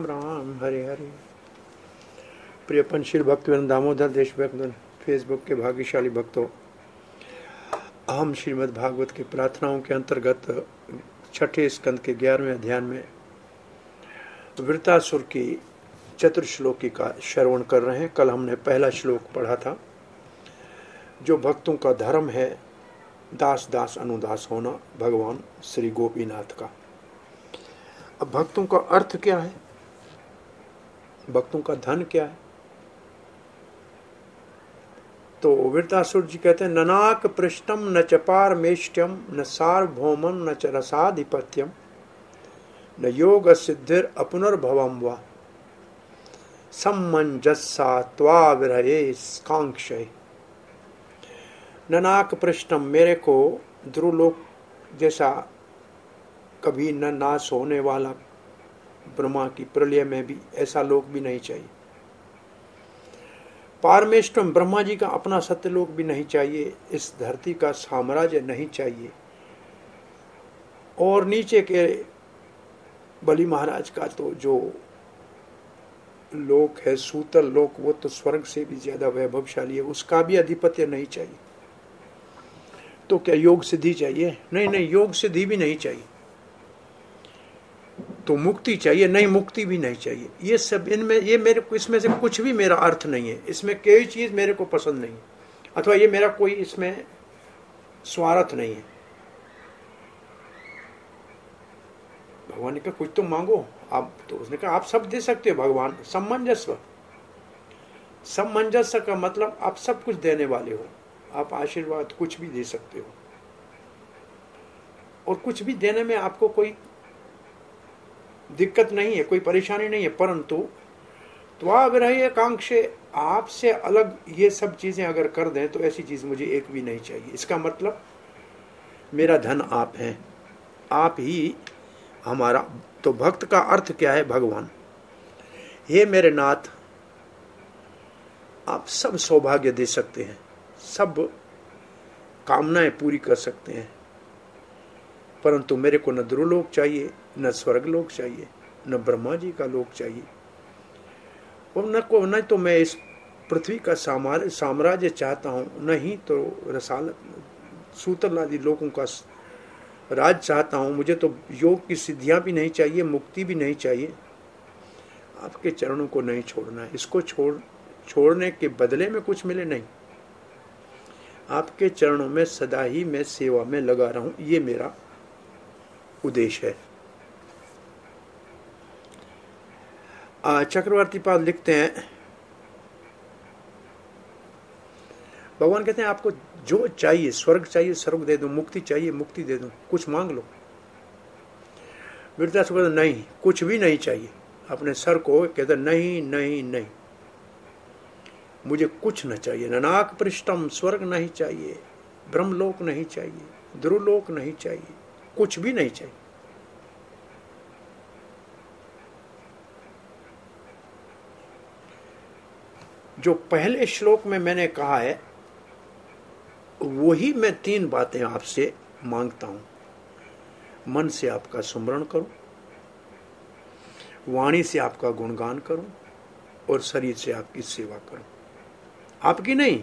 राम हरे हरे। प्रिय पंचशील भक्तवृंद, दामोदर देश भक्त, फेसबुक के भाग्यशाली भक्तों, हम श्रीमद् भागवत की प्रार्थनाओं के अंतर्गत छठे स्कंद के 11वें अध्याय में वृत्तासुर की चतुर्श्लोकी का श्रवण कर रहे हैं। कल हमने पहला श्लोक पढ़ा था, जो भक्तों का धर्म है दास दास अनुदास होना, भगवान श्री गोपीनाथ का। अब भक्तों का अर्थ क्या है, भक्तों का धन क्या है? तो वृत्तासुर जी कहते हैं, ननाक पृष्ठम न च पारमेष्ट्यम न सार्वभौमम न च रसाधिपत्यम न योग सिद्धिर अपुनर्भवम वा सम्मंजसा त्वा विरहे कांक्षय। ननाक पृष्ठम, मेरे को ध्रुवलोक जैसा कभी न नाश होने वाला ब्रह्मा की प्रलय में भी ऐसा लोक भी नहीं चाहिए। पारमेष्टम, ब्रह्मा जी का अपना सत्यलोक भी नहीं चाहिए। इस धरती का साम्राज्य नहीं चाहिए। और नीचे के बलि महाराज का तो जो लोक है सूतल लोक, वो तो स्वर्ग से भी ज्यादा वैभवशाली है, उसका भी अधिपत्य नहीं चाहिए। तो क्या योग सिद्धि चाहिए? नहीं नहीं, योग सिद्धि भी नहीं चाहिए। तो मुक्ति चाहिए? नहीं, मुक्ति भी नहीं चाहिए। ये सब इनमें, ये मेरे को इसमें से कुछ भी मेरा अर्थ नहीं है। इसमें कोई चीज मेरे को पसंद नहीं, अथवा ये मेरा कोई इसमें स्वार्थ नहीं है। भगवान ने कहा कुछ तो मांगो आप, तो उसने कहा आप सब दे सकते हो भगवान। समंजस्व, समंजस्य का मतलब आप सब कुछ देने वाले हो, आप आशीर्वाद कुछ भी दे सकते हो, और कुछ भी देने में आपको कोई दिक्कत नहीं है, कोई परेशानी नहीं है। परंतु त्वा विरहे कांक्षे, आपसे अलग ये सब चीजें अगर कर दें तो ऐसी चीज मुझे एक भी नहीं चाहिए। इसका मतलब मेरा धन आप हैं, आप ही हमारा। तो भक्त का अर्थ क्या है? भगवान, हे मेरे नाथ, आप सब सौभाग्य दे सकते हैं, सब कामनाएं पूरी कर सकते हैं, परंतु मेरे को न ध्रुवलोक चाहिए, न स्वर्ग लोक चाहिए, न ब्रह्मा जी का लोक चाहिए, और न तो मैं इस पृथ्वी का साम्राज्य चाहता हूँ, नहीं तो रसाल सूतल आदि लोगों का राज चाहता हूँ। मुझे तो योग की सिद्धियां भी नहीं चाहिए, मुक्ति भी नहीं चाहिए। आपके चरणों को नहीं छोड़ना है। इसको छोड़ने के बदले में कुछ मिले नहीं, आपके चरणों में सदा ही मैं सेवा में लगा रहूं, ये मेरा उद्देश्य है। चक्रवर्ती पाद लिखते हैं, भगवान कहते हैं आपको जो चाहिए, स्वर्ग चाहिए स्वर्ग दे दूं, मुक्ति चाहिए मुक्ति दे दूं, कुछ मांग लो। वृत्तासुर कहते नहीं, कुछ भी नहीं चाहिए। अपने सर को कहते नहीं नहीं नहीं, मुझे कुछ न चाहिए। ननाक पृष्ठम, स्वर्ग नहीं चाहिए, ब्रह्मलोक नहीं चाहिए, ध्रुवलोक नहीं चाहिए, कुछ भी नहीं चाहिए। जो पहले श्लोक में मैंने कहा है वही मैं 3 बातें आपसे मांगता हूं। मन से आपका सुमरण करूं, वाणी से आपका गुणगान करूं, और शरीर से आपकी सेवा करूं। आपकी नहीं,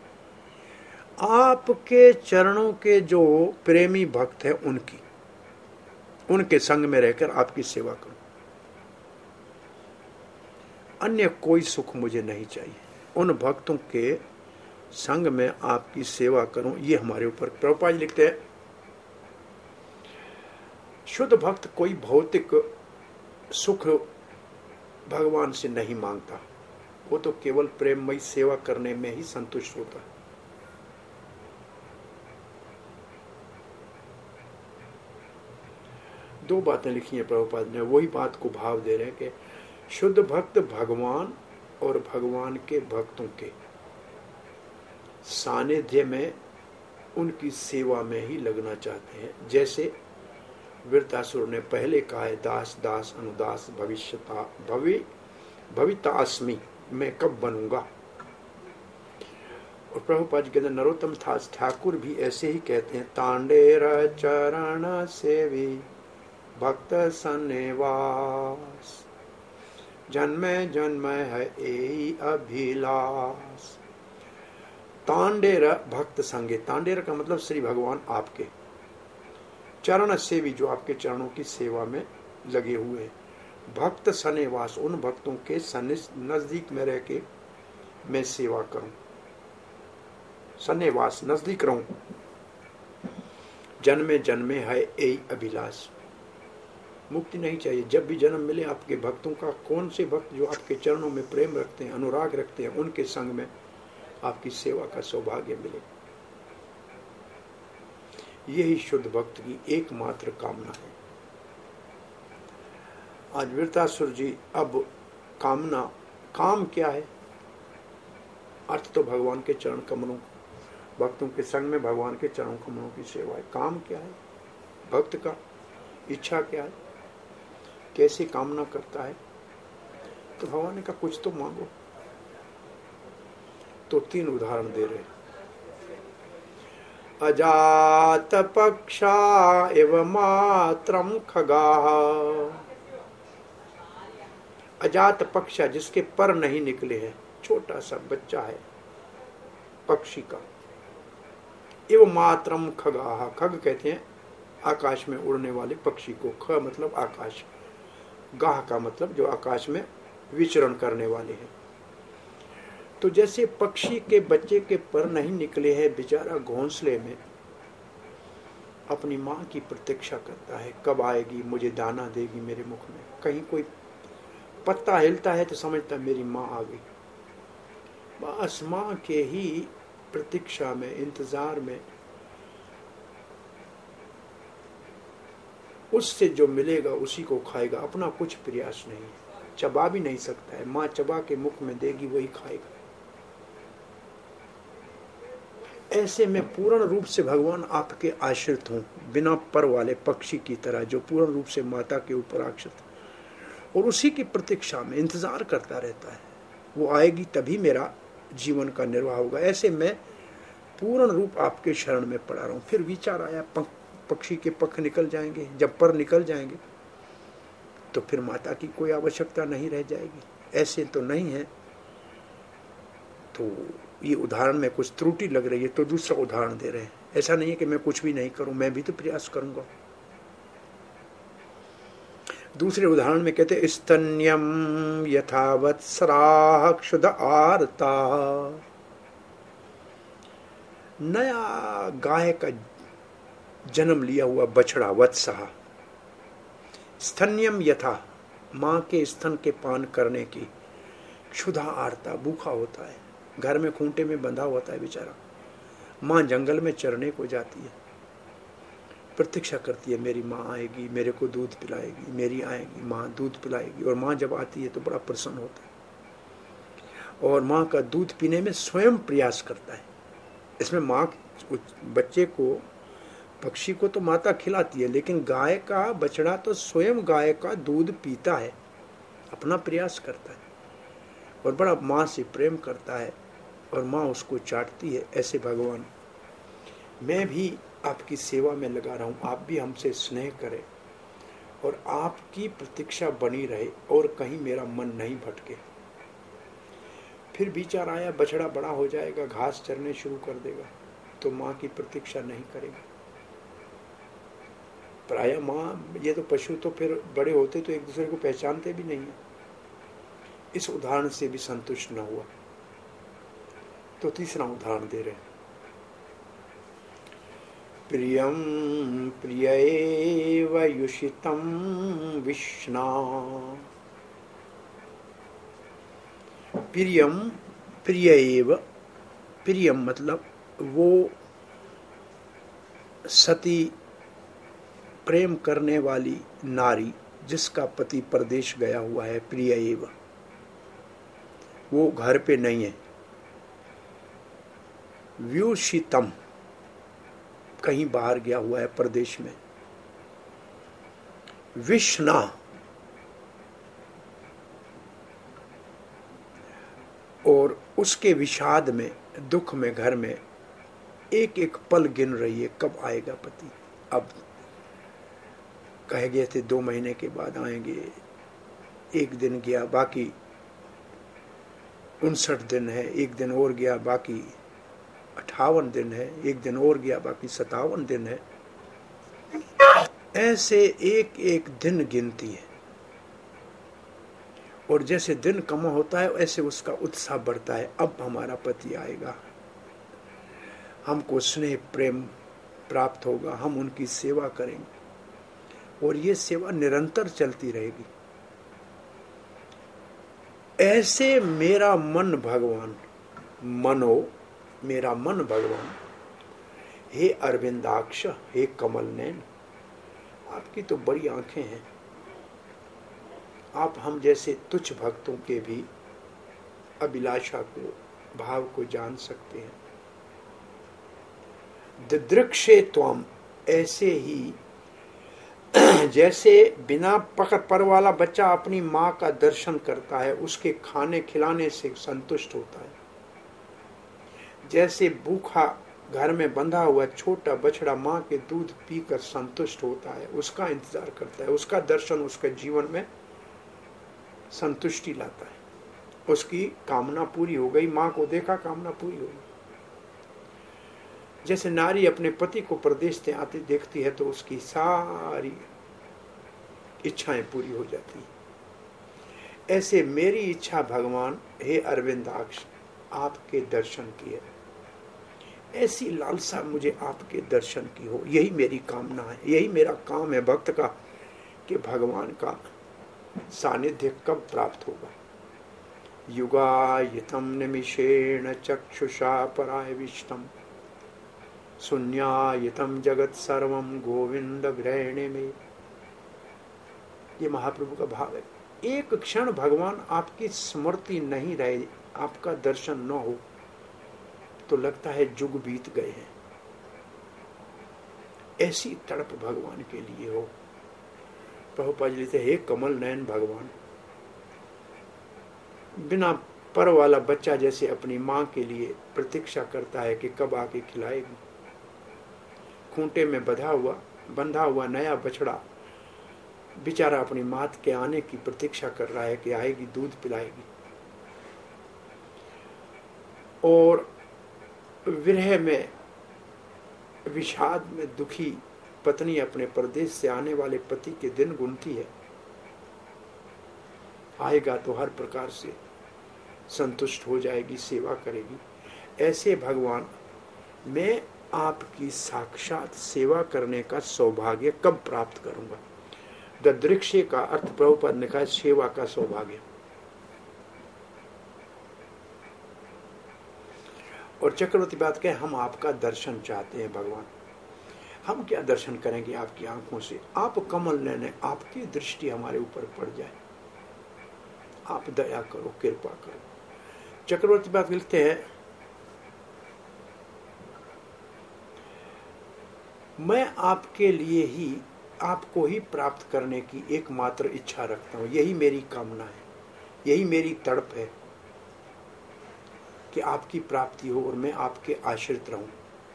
आपके चरणों के जो प्रेमी भक्त हैं उनकी, उनके संग में रहकर आपकी सेवा करूं। अन्य कोई सुख मुझे नहीं चाहिए। उन भक्तों के संग में आपकी सेवा करूं, ये हमारे ऊपर। प्रभुपाद जी लिखते हैं, शुद्ध भक्त कोई भौतिक सुख भगवान से नहीं मांगता, वो तो केवल प्रेममयी सेवा करने में ही संतुष्ट होता है। दो बातें लिखी हैं प्रभुपाद ने, वही बात को भाव दे रहे हैं कि शुद्ध भक्त भगवान और भगवान के भक्तों के सानिध्य में, उनकी सेवा में ही लगना चाहते हैं। जैसे वृत्तासुर ने पहले कहा है, दास दास अनुदास भवितास्मि, मैं कब बनूंगा। और प्रभुपाद जी कहते हैं, नरोत्तम ठाकुर भी ऐसे ही कहते हैं, तांडेर चरण सेवी भक्त सन्निवास। जन्मे जन्म है यही अभिलाष। तांडेर भक्त संगे, तांडेर का मतलब श्री भगवान आपके चरण सेवी, जो आपके चरणों की सेवा में लगे हुए हैं। भक्त सनेवास, उन भक्तों के नजदीक में रह के मैं सेवा करूं, सनेवास नजदीक रहूं। जन्मे जन्मे है यही अभिलाष। मुक्ति नहीं चाहिए, जब भी जन्म मिले आपके भक्तों का, कौन से भक्त जो आपके चरणों में प्रेम रखते हैं, अनुराग रखते हैं, उनके संग में आपकी सेवा का सौभाग्य मिले। यही शुद्ध भक्त की एकमात्र कामना है। आज वृत्रासुर जी, अब कामना, काम क्या है? अर्थ तो भगवान के चरण कमलों, भक्तों के संग में भगवान के चरण कमलों की सेवा है। काम क्या है भक्त का? इच्छा क्या है? कैसे कामना करता है? तो भगवान ने कहा कुछ तो मांगो। तो 3 उदाहरण दे रहे। अजात पक्षा एव मात्रम खगाः। अजात पक्षा, जिसके पर नहीं निकले हैं, छोटा सा बच्चा है पक्षी का। एव मात्रम खगाः, खग कहते हैं आकाश में उड़ने वाले पक्षी को। ख मतलब आकाश, गाह का मतलब जो आकाश में विचरण करने वाले हैं। तो जैसे पक्षी के बच्चे के पर नहीं निकले हैं, बेचारा घोंसले में अपनी माँ की प्रतीक्षा करता है, कब आएगी, मुझे दाना देगी मेरे मुख में। कहीं कोई पत्ता हिलता है तो समझता मेरी माँ आ गई। बस माँ के ही प्रतीक्षा में, इंतजार में, उससे जो मिलेगा उसी को खाएगा। अपना कुछ प्रयास नहीं, चबा भी नहीं सकता है। माँ चबा के मुख में देगी, वही खाएगा। ऐसे में पूर्ण रूप से भगवान आपके आश्रित हूं, बिना पर वाले पक्षी की तरह, जो पूर्ण रूप से माता के ऊपर आश्रित, और उसी की प्रतीक्षा में इंतजार करता रहता है। वो आएगी तभी मेरा जीवन का निर्वाह होगा। ऐसे मैं पूर्ण रूप आपके शरण में पड़ा रहूं। फिर विचार आया, पक्षी के पंख निकल जाएंगे, जब पर निकल जाएंगे तो फिर माता की कोई आवश्यकता नहीं रह जाएगी। ऐसे तो नहीं है। तो ये उदाहरण में कुछ त्रुटि लग रही है, तो दूसरा उदाहरण दे रहे हैं। ऐसा नहीं है कि मैं कुछ भी नहीं करूं, मैं भी तो प्रयास करूंगा। दूसरे उदाहरण में कहते स्तन्यम यथावत सराह क्षुध आरता। नया गाय का जन्म लिया हुआ बछड़ा, वत्सः। स्तन्यम यथा, माँ के स्तन के पान करने की, क्षुधा आरता, भूखा होता है, घर में खूंटे में बंधा होता है बेचारा। माँ जंगल में चरने को जाती है, प्रतीक्षा करती है मेरी माँ आएगी, मेरे को दूध पिलाएगी, मेरी आएगी माँ, दूध पिलाएगी। और माँ जब आती है तो बड़ा प्रसन्न होता है और माँ का दूध पीने में स्वयं प्रयास करता है। इसमें माँ बच्चे को, पक्षी को तो माता खिलाती है, लेकिन गाय का बछड़ा तो स्वयं गाय का दूध पीता है, अपना प्रयास करता है और बड़ा माँ से प्रेम करता है और माँ उसको चाटती है। ऐसे भगवान, मैं भी आपकी सेवा में लगा रहा हूँ, आप भी हमसे स्नेह करें और आपकी प्रतीक्षा बनी रहे और कहीं मेरा मन नहीं भटके। फिर विचार आया, बछड़ा बड़ा हो जाएगा, घास चरने शुरू कर देगा तो माँ की प्रतीक्षा नहीं करेगा। प्रायः माँ, ये तो पशु तो फिर बड़े होते तो एक दूसरे को पहचानते भी नहीं है। इस उदाहरण से भी संतुष्ट न हुआ तो तीसरा उदाहरण दे रहे हैं। प्रियम प्रियैव युषितम विष्णा। प्रियम प्रियैव, प्रियम मतलब वो सती, प्रेम करने वाली नारी जिसका पति परदेश गया हुआ है। प्रियैव, वो घर पे नहीं है। व्युषितम, कहीं बाहर गया हुआ है परदेश में। विष्णा, और उसके विषाद में, दुख में, घर में एक एक पल गिन रही है, कब आएगा पति। अब कह गए थे 2 महीने के बाद आएंगे, एक दिन गया, बाकी 59 दिन है, एक दिन और गया, बाकी 58 दिन है, एक दिन और गया, बाकी 57 दिन है। ऐसे एक एक दिन गिनती है, और जैसे दिन कम होता है ऐसे उसका उत्साह बढ़ता है। अब हमारा पति आएगा, हमको स्नेह प्रेम प्राप्त होगा, हम उनकी सेवा करेंगे, और ये सेवा निरंतर चलती रहेगी। ऐसे मेरा मन भगवान, मनो मेरा मन भगवान, हे अरविंदाक्ष, हे कमल नैन, आपकी तो बड़ी आंखें हैं, आप हम जैसे तुच्छ भक्तों के भी अभिलाषा को, भाव को जान सकते हैं। दिदृक्षे त्वम, ऐसे ही जैसे बिना पकड़ पर वाला बच्चा अपनी माँ का दर्शन करता है, उसके खाने खिलाने से संतुष्ट होता है, जैसे भूखा घर में बंधा हुआ छोटा बछड़ा माँ के दूध पीकर संतुष्ट होता है, उसका इंतजार करता है, उसका दर्शन उसके जीवन में संतुष्टि लाता है, उसकी कामना पूरी हो गई, माँ को देखा कामना पूरी हो गई। जैसे नारी अपने पति को परदेश से आते देखती है तो उसकी सारी इच्छाएं पूरी हो जाती हैं। ऐसे मेरी इच्छा भगवान, हे अरविंदाक्ष, आपके दर्शन की है। ऐसी लालसा मुझे आपके दर्शन की हो, यही मेरी कामना है, यही मेरा काम है भक्त का, कि भगवान का सानिध्य कब प्राप्त होगा। युगायितम निमिषेण चक्षुषा परायविष्टम, शून्यायितम जगत सर्वम गोविंद ग्रहणे में। ये महाप्रभु का भाव है। एक क्षण भगवान आपकी स्मृति नहीं रहे, आपका दर्शन न हो तो लगता है जुग बीत गए हैं। ऐसी तड़प भगवान के लिए हो। प्रभुपाद जी लिखते, हे कमल नयन भगवान, बिना पर वाला बच्चा जैसे अपनी माँ के लिए प्रतीक्षा करता है कि कब आके खिलाएगी। खूंटे में बंधा हुआ नया बछड़ा बेचारा अपनी मात के आने की प्रतीक्षा कर रहा है कि आएगी, दूध पिलाएगी। और विरह में, विषाद में दुखी पत्नी अपने परदेश से आने वाले पति के दिन गुनती है, आएगा तो हर प्रकार से संतुष्ट हो जाएगी, सेवा करेगी। ऐसे भगवान, मैं आपकी साक्षात सेवा करने का सौभाग्य कब प्राप्त करूंगा। ददृक्षे का अर्थ प्रभुपाद ने कहा सेवा का सौभाग्य। और चक्रवर्ती बात कहे, हम आपका दर्शन चाहते हैं भगवान। हम क्या दर्शन करेंगे आपकी आंखों से, आप कमल लेने, आपकी दृष्टि हमारे ऊपर पड़ जाए, आप दया करो, कृपा करो। चक्रवर्ती बात लिखते हैं, मैं आपके लिए ही, आपको ही प्राप्त करने की एकमात्र इच्छा रखता हूं। यही मेरी कामना है, यही मेरी तड़प है कि आपकी प्राप्ति हो और मैं आपके आश्रित रहूं।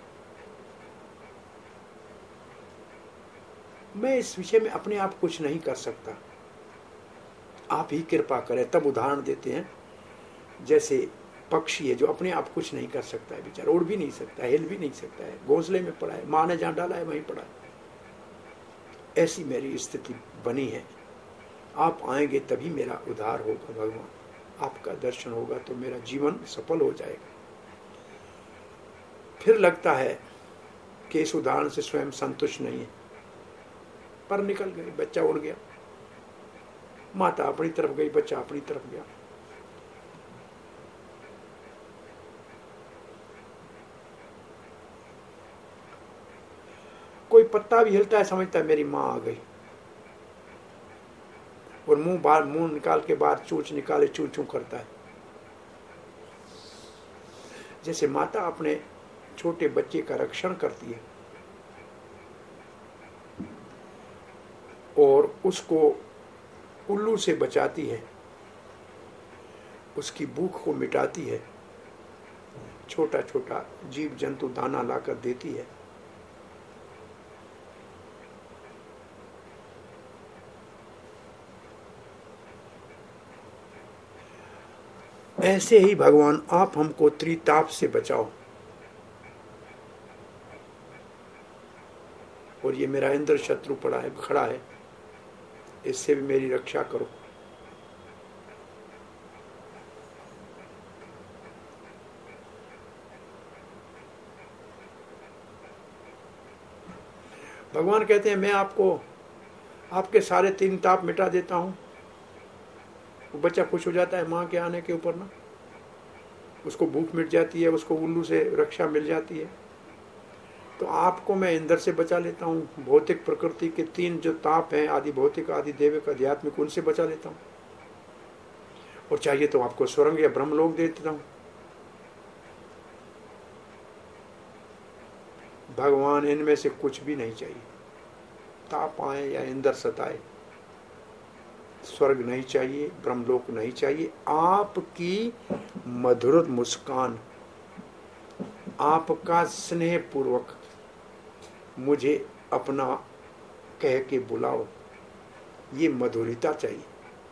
मैं इस विषय में अपने आप कुछ नहीं कर सकता, आप ही कृपा करें। तब उदाहरण देते हैं, जैसे पक्षी है जो अपने आप कुछ नहीं कर सकता है, बेचारा उड़ भी नहीं सकता है, हिल भी नहीं सकता है, घोंसले में पड़ा है, माँ ने जहां डाला है वहीं पड़ा है। ऐसी मेरी स्थिति बनी है। आप आएंगे तभी मेरा उद्धार होगा भगवान, आपका दर्शन होगा तो मेरा जीवन सफल हो जाएगा। फिर लगता है कि इस उदाहरण से स्वयं संतुष्ट नहीं है, पर निकल गए, बच्चा उड़ गया, माता अपनी तरफ गई, बच्चा अपनी तरफ गया। कोई पत्ता भी हिलता है, समझता है मेरी माँ आ गई, और मुंह निकाल के बाहर चूच निकाले चू चू करता है। जैसे माता अपने छोटे बच्चे का रक्षण करती है और उसको उल्लू से बचाती है, उसकी भूख को मिटाती है, छोटा छोटा जीव जंतु दाना लाकर देती है। ऐसे ही भगवान आप हमको त्रिताप से बचाओ। और ये मेरा इंद्र शत्रु पड़ा है, खड़ा है, इससे भी मेरी रक्षा करो। भगवान कहते हैं मैं आपको आपके सारे 3 ताप मिटा देता हूं। वो बच्चा खुश हो जाता है माँ के आने के ऊपर ना, उसको भूख मिट जाती है, उसको उल्लू से रक्षा मिल जाती है। तो आपको मैं इंद्र से बचा लेता हूँ, भौतिक प्रकृति के 3 जो ताप हैं, आदि भौतिक, आदि देविक, आध्यात्मिक, उनसे बचा लेता हूँ। और चाहिए तो आपको स्वर्ग या ब्रह्मलोक दे देता हूँ। भगवान इनमें से कुछ भी नहीं चाहिए, ताप आए या इंद्र सताए, स्वर्ग नहीं चाहिए, ब्रह्मलोक नहीं चाहिए। आपकी मधुर मुस्कान, आपका स्नेह पूर्वक मुझे अपना कह के बुलाओ, ये मधुरता चाहिए।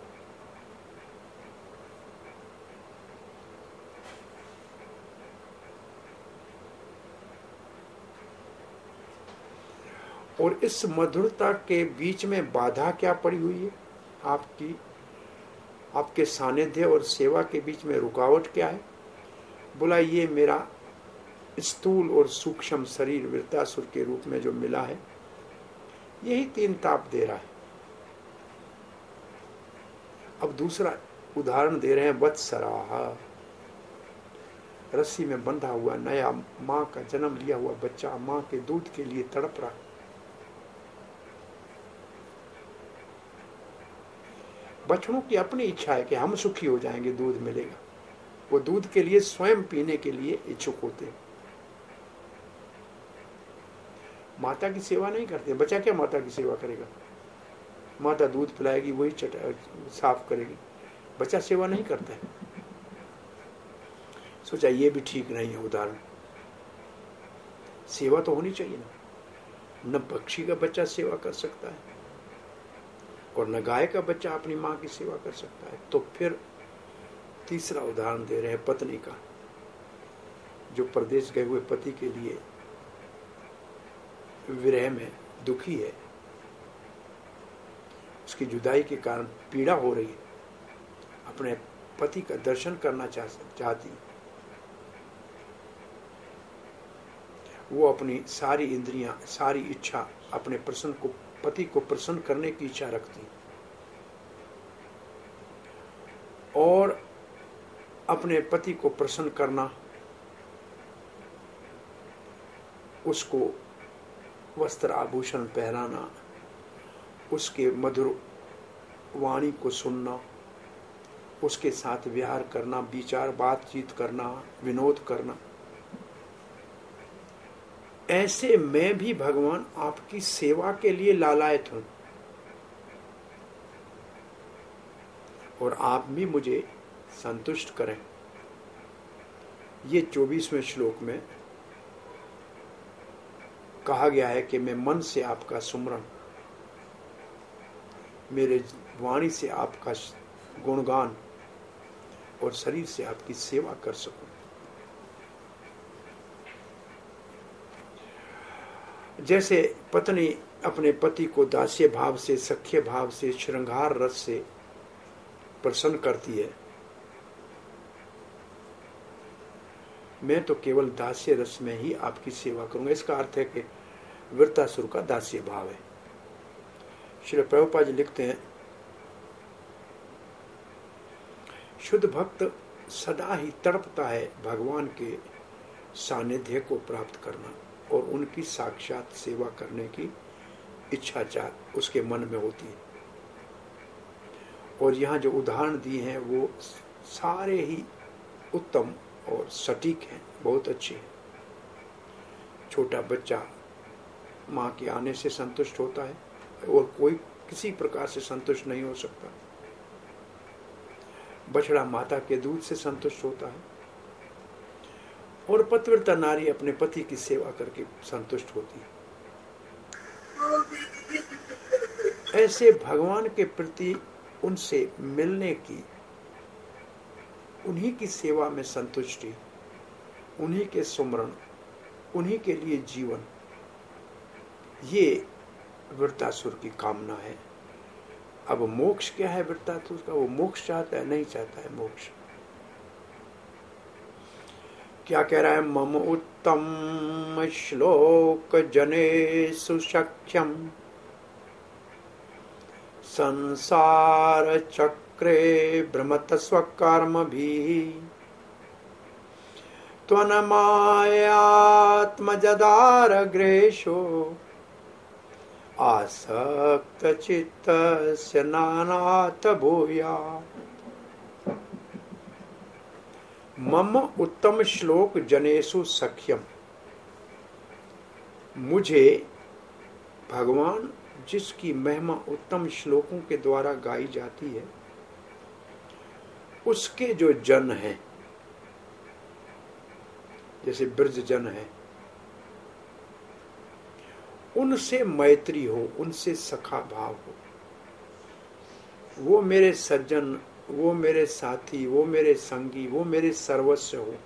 और इस मधुरता के बीच में बाधा क्या पड़ी हुई है? आपकी आपके सानिध्य और सेवा के बीच में रुकावट क्या है? बोला ये मेरा स्थूल और सूक्ष्म शरीर वृत्तासुर के रूप में जो मिला है, यही 3 ताप दे रहा है। अब दूसरा उदाहरण दे रहे हैं, वत्सराहा, रस्सी में बंधा हुआ नया माँ का जन्म लिया हुआ बच्चा माँ के दूध के लिए तड़प रहा। बछड़ों की अपनी इच्छा है कि हम सुखी हो जाएंगे, दूध मिलेगा। वो दूध के लिए स्वयं पीने के लिए इच्छुक होते हैं, माता की सेवा नहीं करते। बच्चा क्या माता की सेवा करेगा? माता दूध पिलाएगी, वही साफ करेगी, बच्चा सेवा नहीं करता है। सोचा ये भी ठीक नहीं है उदाहरण, सेवा तो होनी चाहिए ना। न पक्षी का बच्चा सेवा कर सकता है और न गाय का बच्चा अपनी माँ की सेवा कर सकता है। तो फिर तीसरा उदाहरण दे रहे हैं पत्नी का, जो परदेश गए हुए पति के लिए विरह में दुखी है, उसकी जुदाई के कारण पीड़ा हो रही है, अपने पति का दर्शन करना चाहती। वो अपनी सारी इंद्रियां, सारी इच्छा अपने प्रसन्न को, पति को प्रसन्न करने की इच्छा रखती और अपने पति को प्रसन्न करना, उसको वस्त्र आभूषण पहनाना, उसके मधुर वाणी को सुनना, उसके साथ विहार करना, विचार बातचीत करना, विनोद करना। ऐसे मैं भी भगवान आपकी सेवा के लिए लालायत हूं और आप भी मुझे संतुष्ट करें। ये 24वें श्लोक में कहा गया है कि मैं मन से आपका सुमरन, मेरे वाणी से आपका गुणगान और शरीर से आपकी सेवा कर सकूं। जैसे पत्नी अपने पति को दास्य भाव से, सख्य भाव से, श्रृंगार रस से प्रसन्न करती है, मैं तो केवल दास्य रस में ही आपकी सेवा करूंगा। इसका अर्थ है कि वृत्तासुर का दास्य भाव है। श्री प्रभुपाद जी लिखते हैं, शुद्ध भक्त सदा ही तड़पता है भगवान के सानिध्य को प्राप्त करना और उनकी साक्षात सेवा करने की इच्छा उसके मन में होती है। और यहाँ जो उदाहरण दिए हैं वो सारे ही उत्तम और सटीक हैं, बहुत अच्छे हैं। छोटा बच्चा माँ के आने से संतुष्ट होता है और कोई किसी प्रकार से संतुष्ट नहीं हो सकता। बछड़ा माता के दूध से संतुष्ट होता है और पतिव्रता नारी अपने पति की सेवा करके संतुष्ट होती है। ऐसे भगवान के प्रति उनसे मिलने की उन्हीं की सेवा में संतुष्टि, उन्हीं के सुमरण, उन्हीं के लिए जीवन, ये वृत्तासुर की कामना है। अब मोक्ष क्या है वृत्तासुर का? वो मोक्ष चाहता है? नहीं चाहता है मोक्ष। क्या कह रहा है? मम उत्तम श्लोक जनेषु सख्यम संसार चक्रे भ्रमत स्वकर्म भी त्वन्मायात्मजदारग्रेशो आसक्त चित्तस्य नानात भूया। मम उत्तम श्लोक जनेषु सख्यम, मुझे भगवान जिसकी महिमा उत्तम श्लोकों के द्वारा गाई जाती है, उसके जो जन हैं, जैसे ब्रज जन है, उनसे मैत्री हो, उनसे सखा भाव हो। वो मेरे सज्जन, वो मेरे साथी, वो मेरे संगी, वो मेरे सर्वस्व हो।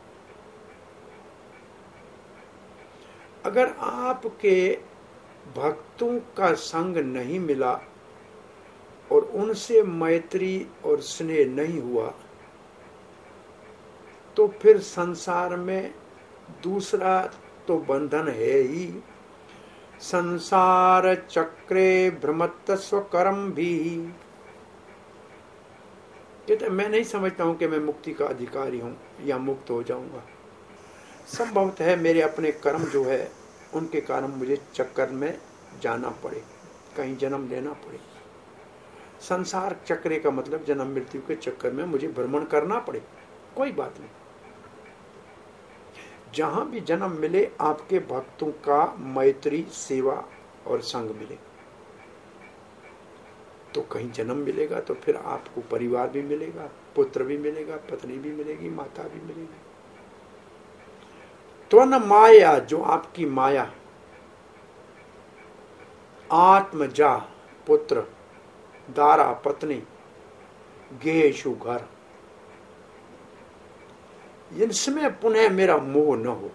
अगर आपके भक्तों का संग नहीं मिला और उनसे मैत्री और स्नेह नहीं हुआ, तो फिर संसार में दूसरा तो बंधन है ही। संसार चक्रे भ्रमत स्वकर्म भी। कहते मैं नहीं समझता हूं कि मैं मुक्ति का अधिकारी हूं या मुक्त हो जाऊंगा। संभवतः है मेरे अपने कर्म जो है उनके कारण मुझे चक्कर में जाना पड़े, कहीं जन्म लेना पड़े। संसार चक्रे का मतलब जन्म मृत्यु के चक्कर में मुझे भ्रमण करना पड़े, कोई बात नहीं। जहां भी जन्म मिले आपके भक्तों का मैत्री, सेवा और संग मिले, तो कहीं जन्म मिलेगा तो फिर आपको परिवार भी मिलेगा, पुत्र भी मिलेगा, पत्नी भी मिलेगी, माता भी मिलेगी। तो न माया, जो आपकी माया, आत्मजा पुत्र, दारा पत्नी, गेशु घर, इनमें पुनः मेरा मोह न हो।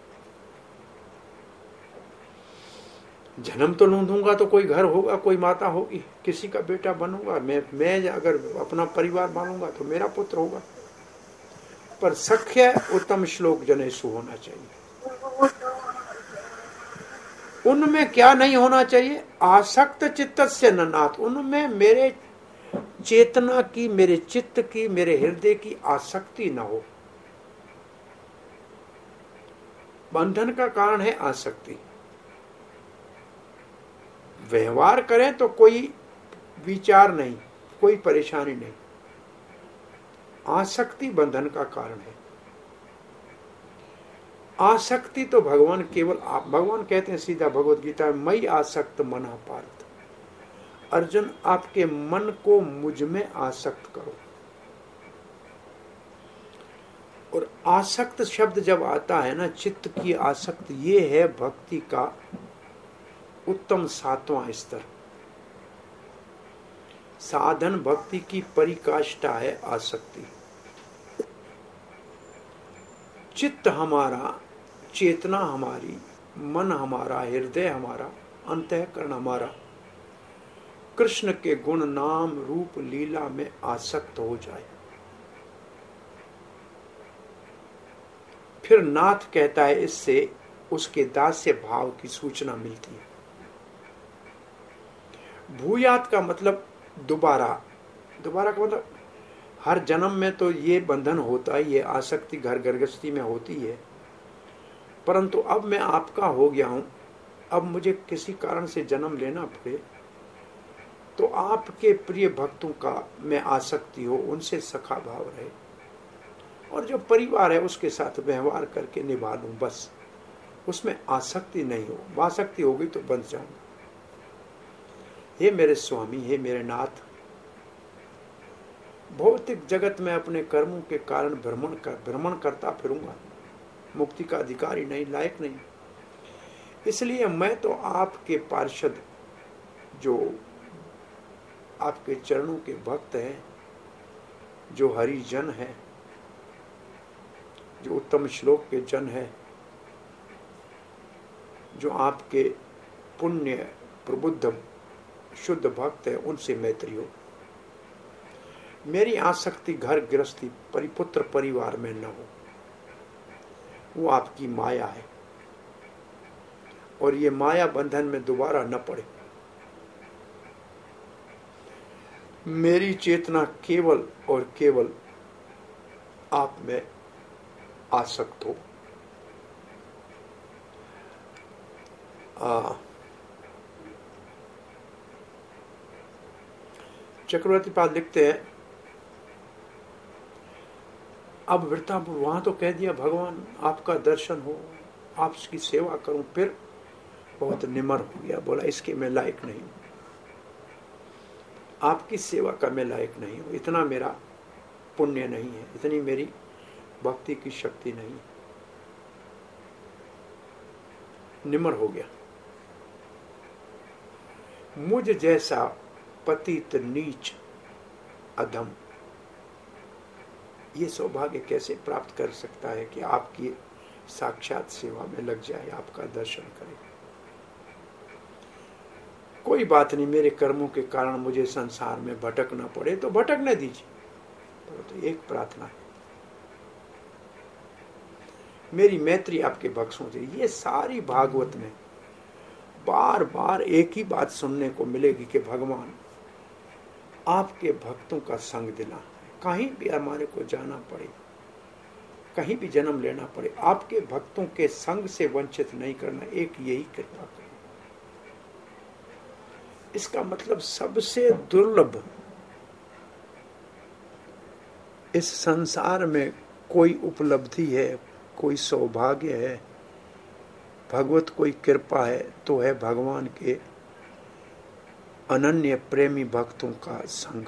जन्म तो नहीं दूंगा तो कोई घर होगा, कोई माता होगी, किसी का बेटा बनूंगा मैं अगर अपना परिवार बनूंगा तो मेरा पुत्र होगा। पर सख्य उत्तम श्लोक जनेषु होना चाहिए। उनमें क्या नहीं होना चाहिए? आसक्त चित्तस्य न नाथ। उनमें मेरे चेतना की, मेरे चित्त की, मेरे हृदय की आसक्ति न हो। बंधन का कारण है आसक्ति। व्यवहार करें तो कोई विचार नहीं, कोई परेशानी नहीं। आसक्ति बंधन का कारण है। आसक्ति तो भगवान केवल आप, भगवान कहते हैं सीधा भगवत गीता में, मई आसक्त मन पार्थ। अर्जुन, आपके मन को मुझ में आसक्त करो। और आसक्त शब्द जब आता है ना, चित्त की आसक्त, ये है भक्ति का उत्तम 7वां स्तर। साधन भक्ति की परिकाष्ठा है आसक्ति। चित्त हमारा, चेतना हमारी, मन हमारा, हृदय हमारा, अंतःकरण हमारा कृष्ण के गुण, नाम, रूप, लीला में आसक्त हो जाए। फिर नाथ कहता है, इससे उसके दास्य भाव की सूचना मिलती है। भूयात का मतलब दोबारा, दोबारा का मतलब हर जन्म में तो ये बंधन होता ही है, आसक्ति घर गृहस्थी में होती है। परंतु अब मैं आपका हो गया हूं, अब मुझे किसी कारण से जन्म लेना पड़े तो आपके प्रिय भक्तों का मैं आसक्ति हो, उनसे सखा भाव रहे, और जो परिवार है उसके साथ व्यवहार करके निभा लूं, बस उसमें आसक्ति नहीं हो। आसक्ति हो गई तो बंध जाऊंगा। हे मेरे स्वामी, हे मेरे नाथ, भौतिक जगत में अपने कर्मों के कारण भ्रमण करता फिरूंगा, मुक्ति का अधिकारी नहीं, लायक नहीं। इसलिए मैं तो आपके पार्षद, जो आपके चरणों के भक्त हैं, जो हरिजन हैं, जो उत्तम श्लोक के जन है, जो आपके पुण्य प्रबुद्ध शुद्ध भक्त है, उनसे मैत्री हो। मेरी आसक्ति घर गृहस्थी परिपुत्र परिवार में न हो, वो आपकी माया है, और ये माया बंधन में दोबारा न पड़े। मेरी चेतना केवल और केवल आप में आसक्त हो। चक्रवर्ती पाद लिखते हैं, अब वृत्तापुर वहां तो कह दिया भगवान आपका दर्शन हो, आपकी सेवा करूं, फिर बहुत निमर हो गया, बोला इसके मैं लायक नहीं हूं, आपकी सेवा का मैं लायक नहीं हूं, इतना मेरा पुण्य नहीं है, इतनी मेरी भक्ति की शक्ति नहीं है, निमर हो गया। मुझ जैसा पतित नीच अधम ये सौभाग्य कैसे प्राप्त कर सकता है कि आपकी साक्षात सेवा में लग जाए, आपका दर्शन करे। कोई बात नहीं, मेरे कर्मों के कारण मुझे संसार में भटकना पड़े तो भटकने दीजिए, तो एक प्रार्थना है, मेरी मैत्री आपके भक्तों से। ये सारी भागवत में बार बार एक ही बात सुनने को मिलेगी कि भगवान आपके भक्तों का संग दिला, कहीं भी हमारे को जाना पड़े, कहीं भी जन्म लेना पड़े, आपके भक्तों के संग से वंचित नहीं करना, एक यही कृपा करें। इसका मतलब सबसे दुर्लभ इस संसार में कोई उपलब्धि है, कोई सौभाग्य है, भगवत कोई कृपा है, तो है भगवान के अनन्य प्रेमी भक्तों का संग।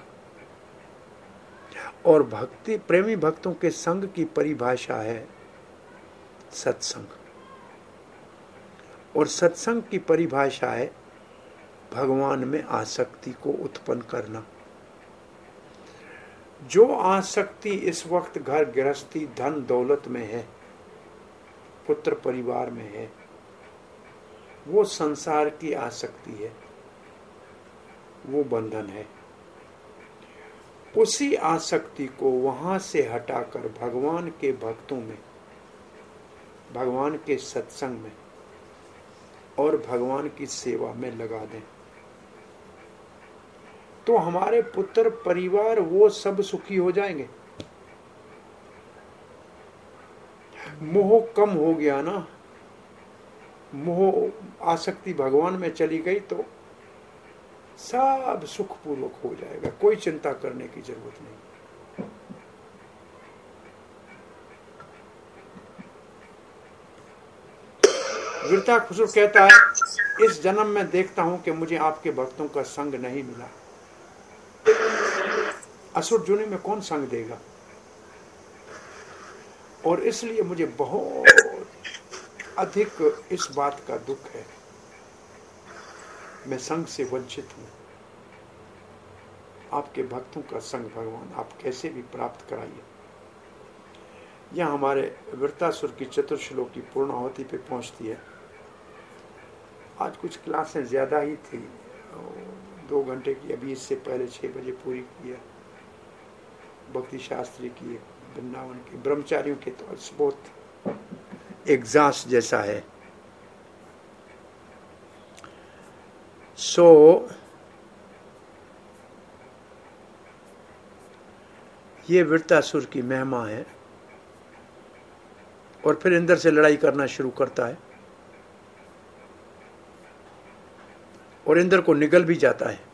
और भक्ति प्रेमी भक्तों के संग की परिभाषा है सत्संग, और सत्संग की परिभाषा है भगवान में आसक्ति को उत्पन्न करना। जो आसक्ति इस वक्त घर गृहस्थी धन दौलत में है, पुत्र परिवार में है, वो संसार की आसक्ति है, वो बंधन है। उसी आसक्ति को वहां से हटाकर भगवान के भक्तों में, भगवान के सत्संग में और भगवान की सेवा में लगा दें, तो हमारे पुत्र परिवार वो सब सुखी हो जाएंगे। मोह कम हो गया ना, मोह आसक्ति भगवान में चली गई तो सब सुखपूर्वक हो जाएगा, कोई चिंता करने की जरूरत नहीं। वीरता खुसरो कहता है, इस जन्म में देखता हूं कि मुझे आपके भक्तों का संग नहीं मिला, असुर जुनी में कौन संग देगा, और इसलिए मुझे बहुत अधिक इस बात का दुख है, मैं संग से वंचित हूं। आपके भक्तों का संग भगवान आप कैसे भी प्राप्त कराइए। यह हमारे वृत्तासुर की चतुर्श्लोक की पूर्णाहुति पे पहुंचती है। आज कुछ क्लासें ज्यादा ही थी, 2 घंटे की, अभी इससे पहले 6 बजे पूरी की है। भक्ति शास्त्री की, वृंदावन की, ब्रह्मचारियों के तो बहुत एग्जास्ट जैसा है। ये वृत्तासुर की महिमा है। और फिर इंद्र से लड़ाई करना शुरू करता है और इंद्र को निगल भी जाता है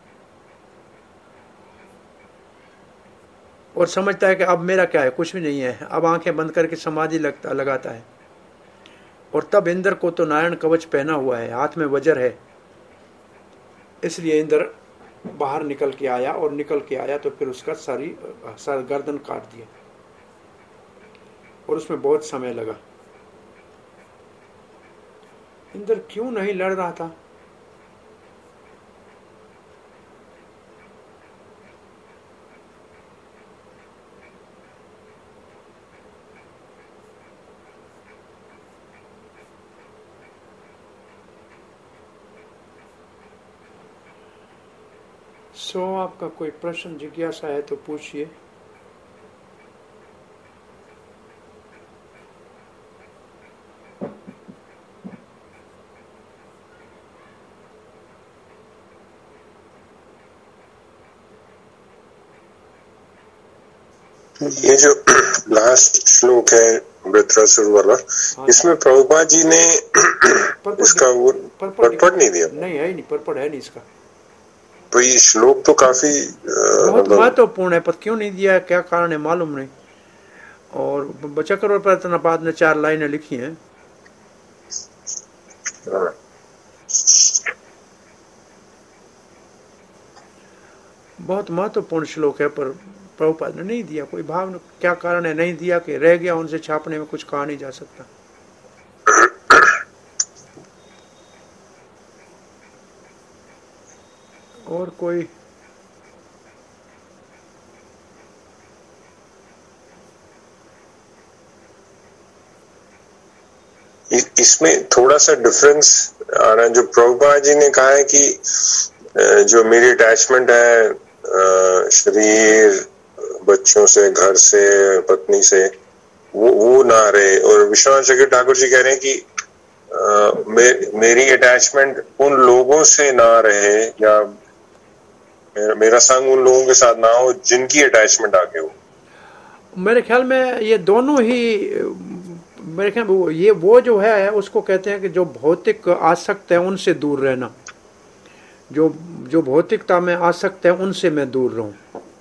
और समझता है कि अब मेरा क्या है, कुछ भी नहीं है। अब आंखें बंद करके समाधि लगाता है। और तब इंद्र को तो नारायण कवच पहना हुआ है, हाथ में वज्र है, इसलिए इंद्र बाहर निकल के आया, और निकल के आया तो फिर उसका सर गर्दन काट दिया, और उसमें बहुत समय लगा। इंद्र क्यों नहीं लड़ रहा था? सो आपका कोई प्रश्न जिज्ञासा है तो पूछिए। ये जो लास्ट श्लोक है वृत्रासुर वाला, इसमें प्रभुपाद जी ने इसका वो पढ़ नहीं दिया। नहीं है, नहीं पढ़ है नहीं इसका। तो ये श्लोक तो काफी बहुत महत्वपूर्ण है, पर क्यों नहीं दिया, क्या कारण है मालूम नहीं। और चक्रवर्ती प्रतापाद ने 4 लाइनें लिखी हैं। बहुत महत्वपूर्ण श्लोक है, पर प्रभुपाद ने नहीं दिया। कोई भाव न, क्या कारण है नहीं दिया कि रह गया, उनसे छापने में कुछ कहा नहीं जा सकता। और कोई इसमें थोड़ा सा डिफरेंस आ रहा है। जो प्रभुपाद जी ने कहा है कि जो मेरी अटैचमेंट है शरीर, बच्चों से, घर से, पत्नी से, वो ना रहे। और विश्वनाथ चक्र ठाकुर जी कह रहे हैं कि मेरी अटैचमेंट उन लोगों से ना रहे, या मेरा संग उन लोगों के साथ ना हो जिनकी अटैचमेंट आगे हो। मेरे ख्याल में ये दोनों ही, मेरे ख्याल में ये वो जो है उसको कहते हैं कि जो भौतिक आसक्त है उनसे दूर रहना। जो भौतिकता में आसक्त है उनसे मैं दूर रहूं।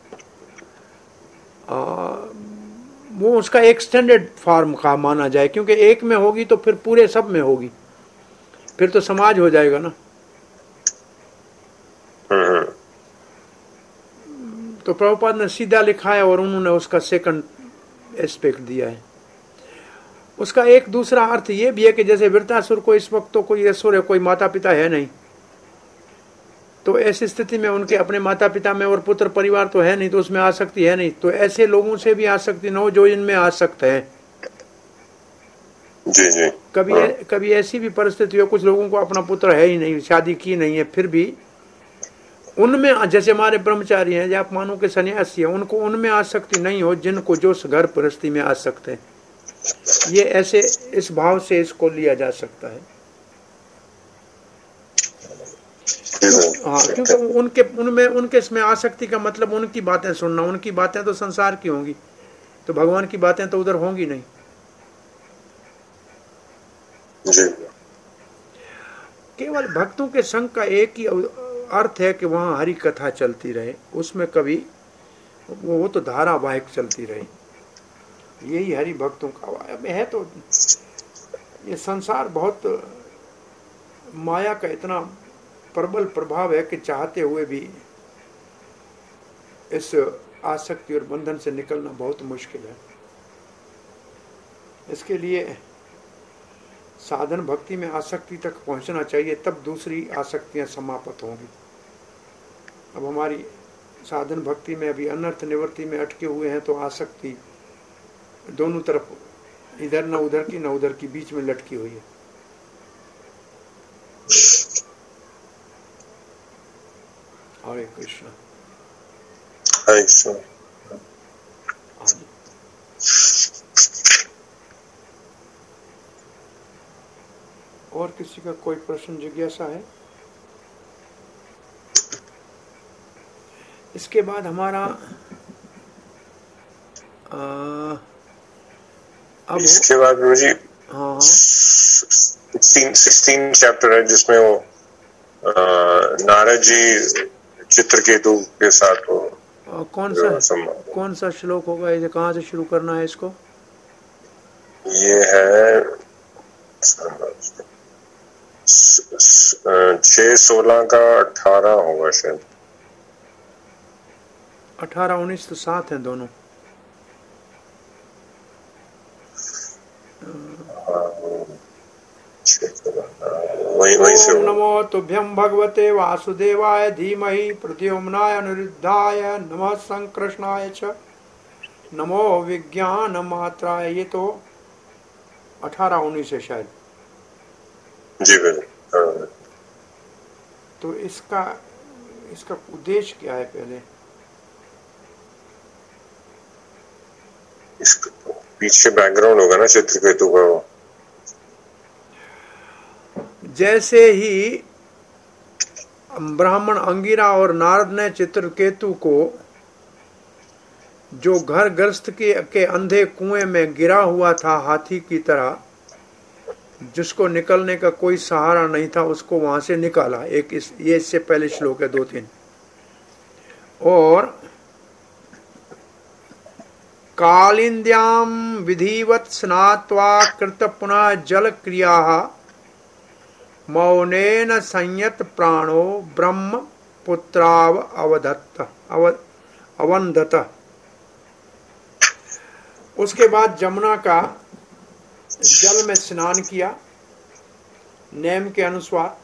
वो उसका एक्सटेंडेड फॉर्म का माना जाए, क्योंकि एक में होगी तो फिर पूरे सब में होगी, फिर तो समाज हो जाएगा ना। तो प्रभुपाद ने सीधा लिखा है और उन्होंने उसका सेकंड एस्पेक्ट दिया है। उसका एक दूसरा अर्थ ये भी है कि जैसे वृत्रासुर को इस वक्त तो कोई असुर है, कोई माता पिता है नहीं, तो ऐसी स्थिति में उनके अपने माता पिता में और पुत्र परिवार तो है नहीं, तो उसमें आसक्ति है नहीं। तो ऐसे लोगों से भी आसक्ति न हो जो इनमें आसक्त है। जी जी। कभी ऐसी भी परिस्थिति हो, कुछ लोगों को अपना पुत्र है ही नहीं, शादी की नहीं है, फिर भी उनमें, जैसे हमारे ब्रह्मचारी हैं या आप मानो के सन्यासी हैं, उनको उनमें आसक्ति नहीं हो जिनको जो घर परिस्थिति में आसक्त है। ये ऐसे इस भाव से इसको लिया जा सकता है। हाँ, क्योंकि उनके इसमें आसक्ति का मतलब उनकी बातें सुनना। उनकी बातें तो संसार की होंगी, तो भगवान की बातें तो उधर होंगी नहीं। केवल भक्तों के संग का एक ही अर्थ है कि वहां हरि कथा चलती रहे, उसमें कभी वो तो धारावाहिक चलती रहे। यही हरि भक्तों का है। तो ये संसार बहुत माया का इतना प्रबल प्रभाव है कि चाहते हुए भी इस आसक्ति और बंधन से निकलना बहुत मुश्किल है। इसके लिए साधन भक्ति में आसक्ति तक पहुंचना चाहिए, तब दूसरी आसक्तियां समाप्त होंगी। अब हमारी साधन भक्ति में अभी अनर्थ निवृत्ति में अटके हुए हैं, तो आसक्ति दोनों तरफ, इधर न उधर की न उधर की, बीच में लटकी हुई है। हरे कृष्ण। हरे कृष्ण। और किसी का कोई प्रश्न जिज्ञासा है? इसके बाद हमारा अब इसके बाद गुरु जी 16 चैप्टर है, जिसमें वो नारद जी चित्रकेतु के साथ वो कौन सा श्लोक होगा? इसे कहाँ से शुरू करना है इसको? ये है 6:16 का 18 होगा शायद। 18, 19 तो साथ हैं दोनों। ओम नमो तुभ्यं भगवते वासुदेवाय धीमहि प्रद्युम्नाय अनिरुद्धाय नमः संकृष्णाय च नमो विज्ञान मात्राय। ये तो 18, 19 है शायद जी। तो इसका इसका उद्देश्य क्या है पहले? पीछे बैकग्राउंड होगा ना चित्रकेतु का। वो जैसे ही ब्राह्मण अंगिरा और नारद ने चित्रकेतु को, जो घर ग्रस्त के अंधे कुएं में गिरा हुआ था हाथी की तरह, जिसको निकलने का कोई सहारा नहीं था, उसको वहां से निकाला। एक ये इससे पहले श्लोक है 2-3। और कालिंद्याम विधिवत स्नात्वा कृत पुनः जल क्रिया मौनेन संयत प्राणो ब्रह्म पुत्राव अवंधत। उसके बाद जमुना का जल में स्नान किया नेम के अनुसार,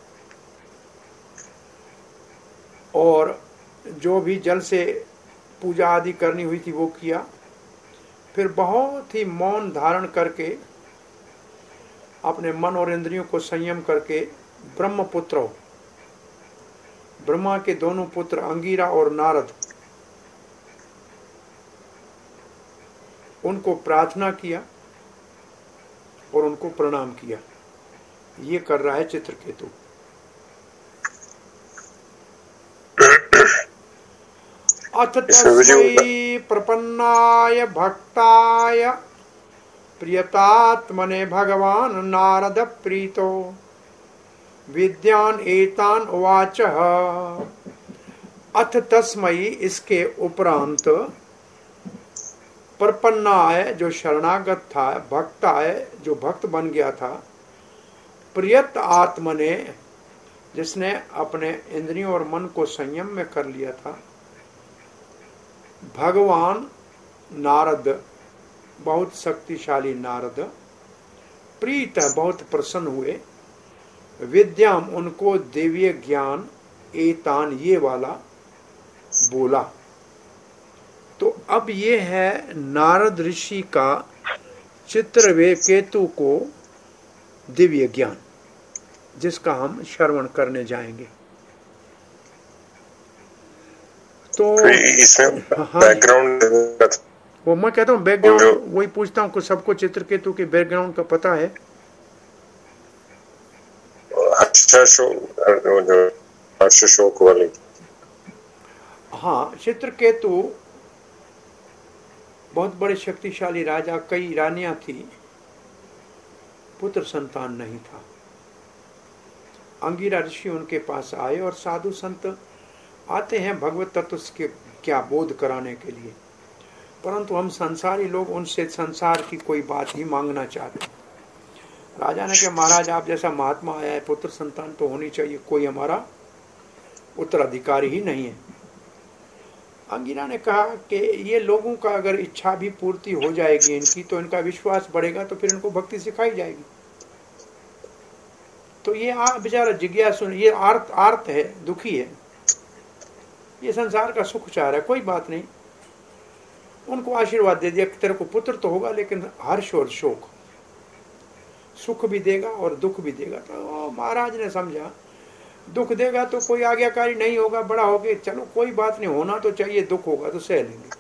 और जो भी जल से पूजा आदि करनी हुई थी वो किया। फिर बहुत ही मौन धारण करके, अपने मन और इंद्रियों को संयम करके, ब्रह्मपुत्र, ब्रह्मा के दोनों पुत्र अंगिरा और नारद, उनको प्रार्थना किया और उनको प्रणाम किया। ये कर रहा है चित्रकेतु। अथ तस्मै प्रपन्नाय भक्ताय प्रियतात्मने भगवान नारद प्रीतो विद्यान एतान उवाच। अथ तस्मै, इसके उपरांत, प्रपन्नाय, जो शरणागत था, भक्ताय, जो भक्त बन गया था, प्रियत आत्मने, जिसने अपने इंद्रियों और मन को संयम में कर लिया था, भगवान नारद, बहुत शक्तिशाली नारद, प्रीत, बहुत प्रसन्न हुए, विद्याम, उनको देवीय ज्ञान, एतान, ये वाला बोला। तो अब ये है नारद ऋषि का चित्रकेतु को दिव्य ज्ञान, जिसका हम श्रवण करने जाएंगे। तो बैकग्राउंड, वो मैं कहता हूँ बैकग्राउंड, वही पूछता हूँ, सबको चित्रकेतु के बैकग्राउंड का पता है? शोक वाली। हाँ, चित्रकेतु बहुत बड़े शक्तिशाली राजा, कई रानियां थी, पुत्र संतान नहीं था। अंगिरा ऋषि उनके पास आए, और साधु संत आते हैं भगवत तत्व के क्या बोध कराने के लिए, परंतु हम संसारी लोग उनसे संसार की कोई बात ही मांगना चाहते हैं। राजा ने कहा, महाराज आप जैसा महात्मा आया है, पुत्र संतान तो होनी चाहिए, कोई हमारा उत्तराधिकारी ही नहीं है। अंगिरा ने कहा कि ये लोगों का अगर इच्छा भी पूर्ति हो जाएगी इनकी, तो इनका विश्वास बढ़ेगा, तो फिर इनको भक्ति सिखाई जाएगी। तो ये बेचारा जिज्ञासु, ये आर्त है, दुखी है, ये संसार का सुख चाह रहा है, कोई बात नहीं। उनको आशीर्वाद दे दिया कि तेरे को पुत्र तो होगा, लेकिन हर्ष और शोक, सुख भी देगा और दुख भी देगा। तो महाराज ने समझा, दुख देगा तो कोई आज्ञाकारी नहीं होगा, बड़ा होके, चलो कोई बात नहीं, होना तो चाहिए, दुख होगा तो सह लेंगे।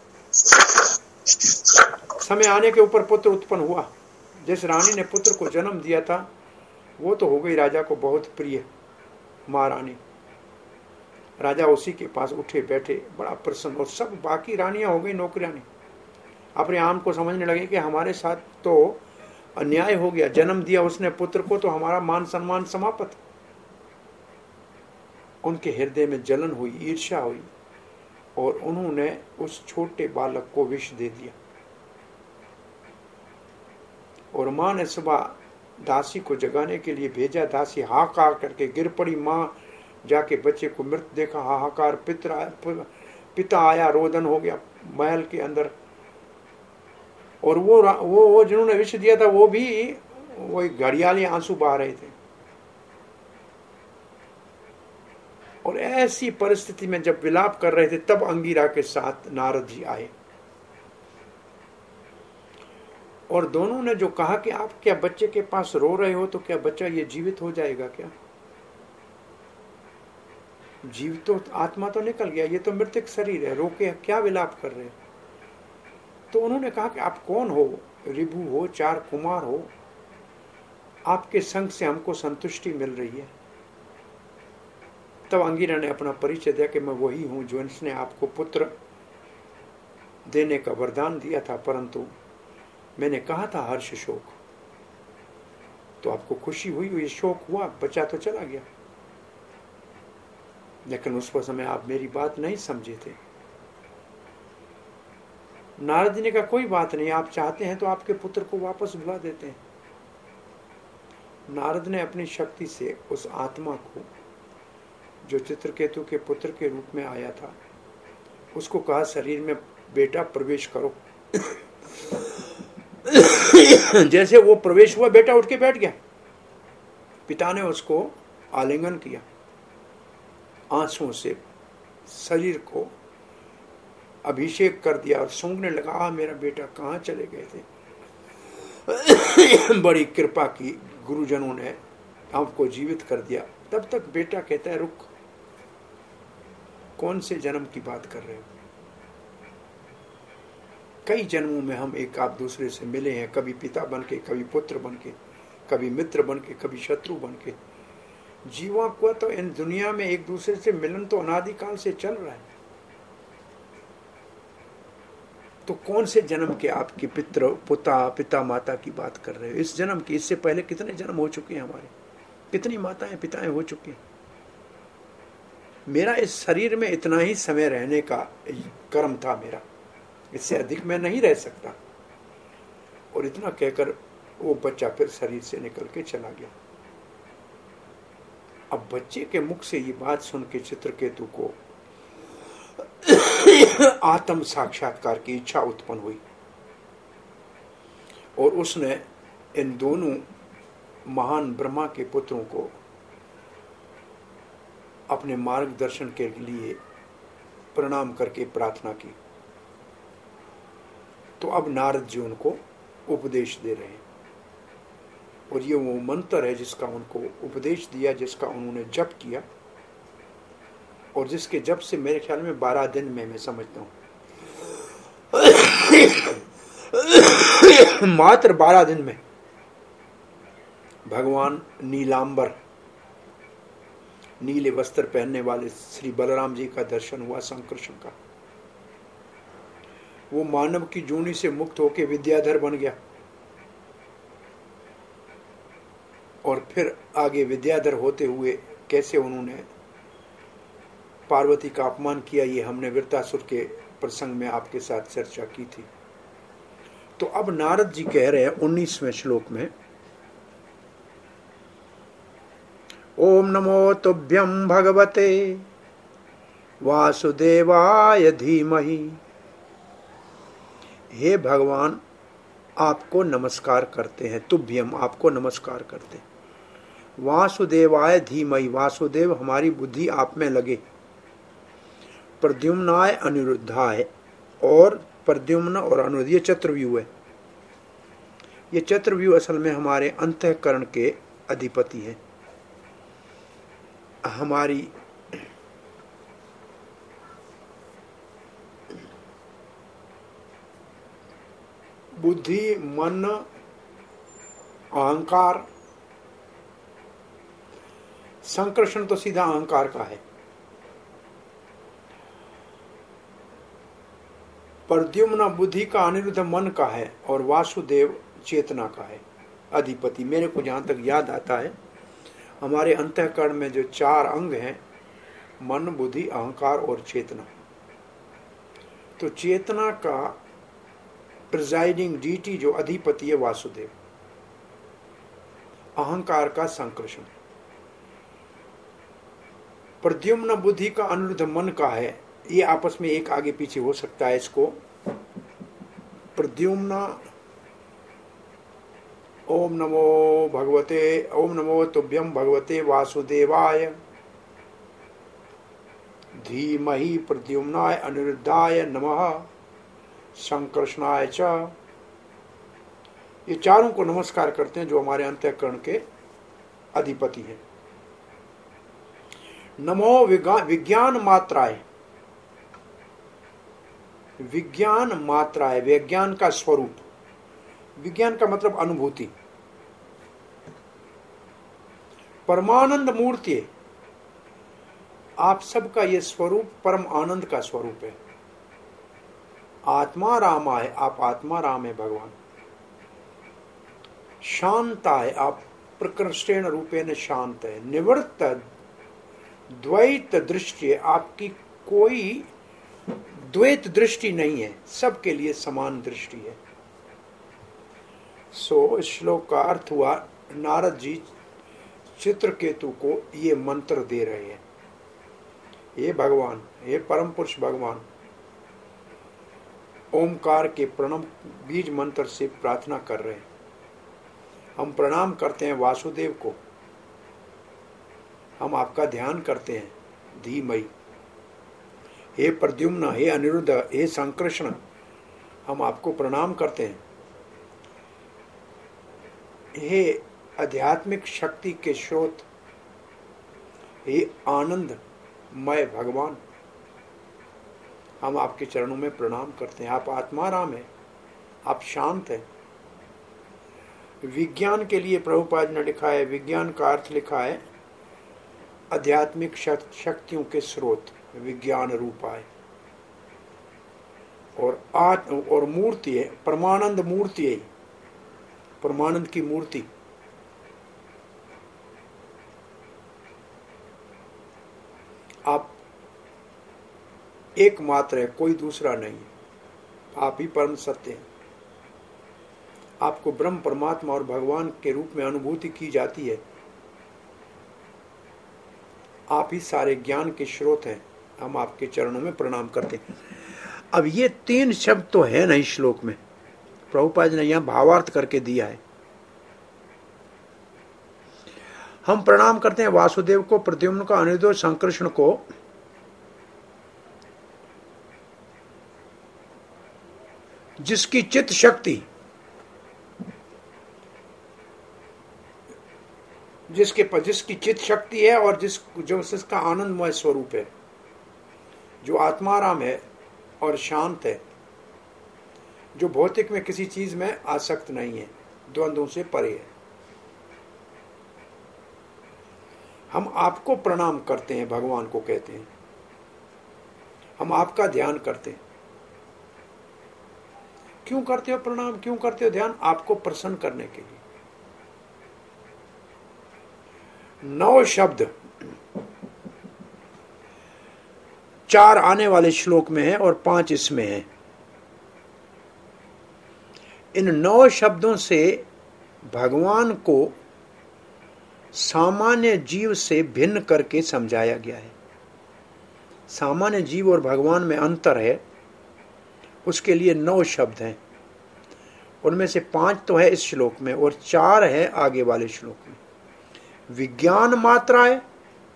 समय आने के ऊपर पुत्र उत्पन्न हुआ। जिस रानी ने पुत्र को जन्म दिया था, वो तो हो गई राजा को बहुत प्रिय महारानी। राजा उसी के पास उठे बैठे, बड़ा प्रसन्न, और सब बाकी रानियां हो गई नौकरानी। अपने आम को समझने लगे कि हमारे साथ तो अन्याय हो गया, जन्म दिया उसने पुत्र को, तो हमारा मान सम्मान समाप्त। उनके हृदय में जलन हुई, ईर्ष्या हुई, और उन्होंने उस छोटे बालक को विष दे दिया। और मां ने सुबह दासी को जगाने के लिए भेजा। दासी हाहाकार करके गिर पड़ी। मां जाके बच्चे को मृत देखा, हाहाकार, पिता आया, रोदन हो गया महल के अंदर। और वो जिन्होंने विष दिया था, वो भी वही घड़ियाली आंसू बहा रहे थे। और ऐसी परिस्थिति में जब विलाप कर रहे थे, तब अंगिरा के साथ नारद जी आए, और दोनों ने जो कहा कि आप क्या बच्चे के पास रो रहे हो, तो क्या बच्चा ये जीवित हो जाएगा क्या? जीव तो आत्मा तो निकल गया, ये तो मृतक शरीर है, रोके क्या विलाप कर रहे हैं। तो उन्होंने कहा कि आप कौन हो, रिभु हो, चार कुमार हो, आपके संग से हमको संतुष्टि मिल रही है। तब अंगिरा ने अपना परिचय दिया कि मैं वही हूं जो इसने आपको पुत्र देने का वरदान दिया था, परंतु मैंने कहा था हर्ष शोक, तो आपको खुशी हुई, ये शोक हुआ, बच्चा तो चला गया, लेकिन उस समय आप मेरी बात नहीं समझे थे। नारद जी ने कहा कोई बात नहीं, आप चाहते हैं तो आपके पुत्र को वापस बुला देते हैं। नारद ने अपनी शक्ति से उस आत्मा को जो चित्रकेतु के पुत्र के रूप में आया था, उसको कहा शरीर में बेटा प्रवेश करो। जैसे वो प्रवेश हुआ, बेटा उठ के बैठ गया। पिता ने उसको आलिंगन किया, आंसुओं से शरीर को अभिषेक कर दिया और सूंघने लगा, मेरा बेटा कहाँ चले गए थे। बड़ी कृपा की, गुरुजनों ने आपको जीवित कर दिया। तब तक बेटा कहता है रुक, कौन से जन्म की बात कर रहे हो, कई जन्मों में हम एक आप दूसरे से मिले हैं, कभी पिता बन के, कभी पुत्र बन के, कभी मित्र बन के, कभी शत्रु बन के। जीवों को तो इन दुनिया में एक दूसरे से मिलन तो अनादिकाल से चल रहा है। तो कौन से जन्म के आपके पिता माता की बात कर रहे हो, इस जन्म की? इससे पहले कितने जन्म हो चुके हैं हमारे, कितनी माताएं पिताएं हो चुके हैं। मेरा इस शरीर में इतना ही समय रहने का कर्म था मेरा, इससे अधिक मैं नहीं रह सकता। और इतना कहकर वो बच्चा फिर शरीर से निकल के चला गया। अब बच्चे के मुख से ये बात सुन के चित्रकेतु को आत्म साक्षात्कार की इच्छा उत्पन्न हुई और उसने इन दोनों महान ब्रह्मा के पुत्रों को अपने मार्गदर्शन के लिए प्रणाम करके प्रार्थना की। तो अब नारद जी उनको उपदेश दे रहे हैं और ये वो मंत्र है जिसका उनको उपदेश दिया, जिसका उन्होंने जप किया और जिसके जप से मेरे ख्याल में 12 दिन में मैं समझता हूं, मात्र 12 दिन में भगवान नीलांबर, नीले वस्त्र पहनने वाले श्री बलराम जी का दर्शन हुआ, संकृष्ण का। वो मानव की जूनी से मुक्त होकर विद्याधर बन गया और फिर आगे विद्याधर होते हुए कैसे उन्होंने पार्वती का अपमान किया, ये हमने वृत्तासुर के प्रसंग में आपके साथ चर्चा की थी। तो अब नारद जी कह रहे हैं 19वें श्लोक में, ओम नमो तुभ्यं भगवते वासुदेवाय धीमहि। हे भगवान, आपको नमस्कार करते हैं, तुभ्यम आपको नमस्कार करते हैं, वासुदेवाय धीमहि वासुदेव हमारी बुद्धि आप में लगे, प्रद्युम्नाय अनिरुद्धाय, और प्रद्युम्न और अनिरुद्ध ये चतुर्व्यूह है। ये चतुर्व्यूह असल में हमारे अंतःकरण के अधिपति है। हमारी बुद्धि, मन, अहंकार, संकर्षण तो सीधा अहंकार का है, प्रद्युम्न बुद्धि का, अनिरुद्ध मन का है और वासुदेव चेतना का है अधिपति। मेरे को जहां तक याद आता है हमारे अंतःकरण में जो 4 अंग हैं, मन, बुद्धि, अहंकार और चेतना, तो चेतना का प्रिजाइडिंग डीटी जो अधिपति है वासुदेव, अहंकार का संकर्षण, प्रद्युम्न बुद्धि का, अनिरुद्ध मन का है। ये आपस में एक आगे पीछे हो सकता है। इसको प्रद्युम्न ओम नमो तुभ्यं भगवते वासुदेवाय धीमहि प्रद्युम्नाय अनिरुद्धाय नमः संकर्षणाय च। ये चारों को नमस्कार करते हैं जो हमारे अंतःकरण के अधिपति हैं। नमो विज्ञान मात्राए, विज्ञान मात्राए, विज्ञान का स्वरूप, विज्ञान का मतलब अनुभूति। परमानंद मूर्ति, आप सबका ये स्वरूप परम आनंद का स्वरूप है। आत्मा रामाय, आप आत्मा राम है भगवान। शांताय, आप प्रकृष्टेन रूपेण शांत है। निवृत्त द्वैत दृष्टि, आपकी कोई द्वैत दृष्टि नहीं है, सबके लिए समान दृष्टि है। सो इस श्लोक का अर्थ हुआ, नारद जी चित्रकेतु को ये मंत्र दे रहे हैं, ये भगवान, ये परम पुरुष भगवान ओमकार के प्रणव बीज मंत्र से प्रार्थना कर रहे हैं। हम प्रणाम करते हैं वासुदेव को, हम आपका ध्यान करते हैं धीमई। हे प्रद्युम्न, हे अनिरुद्ध, हे संकृष्ण, हम आपको प्रणाम करते हैं। हे आध्यात्मिक शक्ति के स्रोत, हे आनंदमय भगवान, हम आपके चरणों में प्रणाम करते हैं। आप आत्मा राम है, आप शांत है। विज्ञान के लिए प्रभुपाद ने लिखा है, विज्ञान का अर्थ लिखा है आध्यात्मिक शक्तियों के स्रोत, विज्ञान रूपाय। और मूर्ति है, परमानंद मूर्ति है, परमानंद की मूर्ति। आप एकमात्र है, कोई दूसरा नहीं है, आप ही परम सत्य हैं। आपको ब्रह्म परमात्मा और भगवान के रूप में अनुभूति की जाती है। आप ही सारे ज्ञान के स्रोत हैं। हम आपके चरणों में प्रणाम करते हैं। अब ये 3 शब्द तो है नहीं श्लोक में, प्रभुपाद ने यहां भावार्थ करके दिया है। हम प्रणाम करते हैं वासुदेव को, प्रद्युम्न को, अनिरुद्ध, संकृष्ण को। जिसकी चित्त शक्ति, जिसकी चित्त शक्ति है और जिसका आनंदमय स्वरूप है, जो आत्माराम है और शांत है, जो भौतिक में किसी चीज में आसक्त नहीं है, द्वंद्वों से परे है। हम आपको प्रणाम करते हैं, भगवान को कहते हैं। हम आपका ध्यान करते हैं। क्यों करते हो प्रणाम, क्यों करते हो ध्यान? आपको प्रसन्न करने के लिए। 9 शब्द 4 आने वाले श्लोक में है और 5 इसमें है। इन 9 शब्दों से भगवान को सामान्य जीव से भिन्न करके समझाया गया है। सामान्य जीव और भगवान में अंतर है, उसके लिए 9 शब्द हैं। उनमें से 5 तो है इस श्लोक में और 4 है आगे वाले श्लोक में। विज्ञान मात्रा है,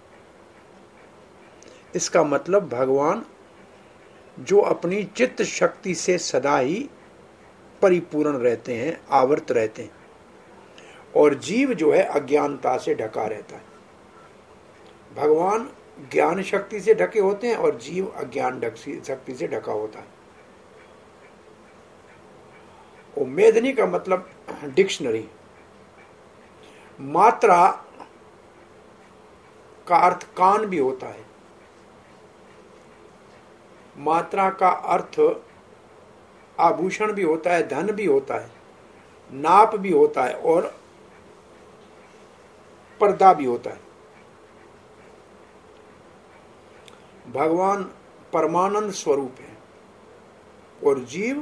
इसका मतलब भगवान जो अपनी चित्त शक्ति से सदा ही परिपूर्ण रहते हैं, आवृत रहते हैं, और जीव जो है अज्ञानता से ढका रहता है। भगवान ज्ञान शक्ति से ढके होते हैं और जीव अज्ञान शक्ति से ढका होता है। और मेदनी का मतलब डिक्शनरी। मात्रा का अर्थ कान भी होता है। मात्रा का अर्थ आभूषण भी होता है, धन भी होता है, नाप भी होता है और पर्दा भी होता है। भगवान परमानंद स्वरूप है और जीव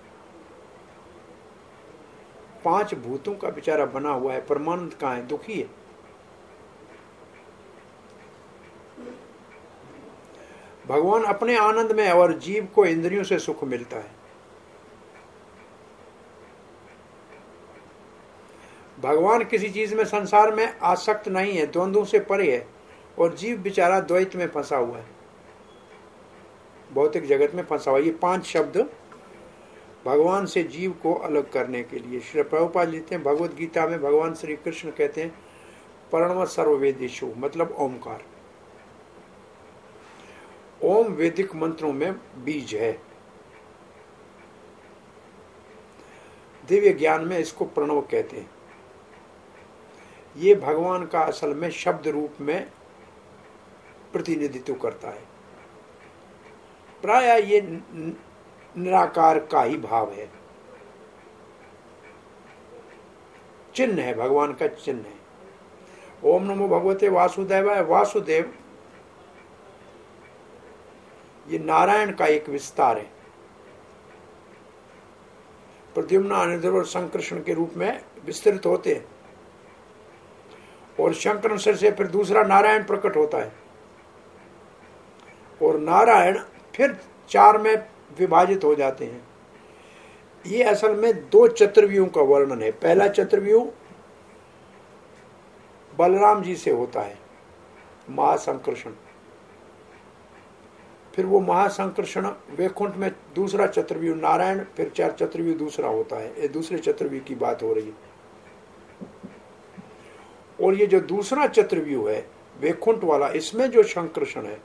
5 भूतों का बेचारा बना हुआ है। परमानंद कहाँ है? दुखी है। भगवान अपने आनंद में और जीव को इंद्रियों से सुख मिलता है। भगवान किसी चीज में संसार में आसक्त नहीं है, द्वंद्वों से परे है, और जीव बेचारा द्वैत में फंसा हुआ है, भौतिक जगत में फंसा हुआ है। ये 5 शब्द भगवान से जीव को अलग करने के लिए श्री प्रभुपाद लिखते हैं। भगवत गीता में भगवान श्री कृष्ण कहते हैं प्रणव सर्ववेदेषु, मतलब ओमकार। ओम वैदिक मंत्रों में बीज है, दिव्य ज्ञान में इसको प्रणव कहते हैं। ये भगवान का असल में शब्द रूप में प्रतिनिधित्व करता है। प्रायः ये निराकार का ही भाव है, चिन्ह है, भगवान का चिन्ह है। ओम नमो भगवते वासुदेवाय। वासुदेव ये नारायण का एक विस्तार है। प्रद्युम्न, अनिरुद्ध और संकृष्ण के रूप में विस्तृत होते हैं, और शंकर से फिर दूसरा नारायण प्रकट होता है, और नारायण फिर 4 में विभाजित हो जाते हैं। ये असल में 2 चतुर्व्यूह का वर्णन है। पहला चतुर्व्यूह बलराम जी से होता है, महासंकर्षण। फिर वो महासंकर्षण वैकुंठ में दूसरा चतुर्व्यूह नारायण, फिर 4 चतुर्व्यूह दूसरा होता है। ये दूसरे चतुर्व्यूह की बात हो रही है। और ये जो दूसरा चतुर्व्यूह है वैकुंठ वाला, इसमें जो संकर्षण है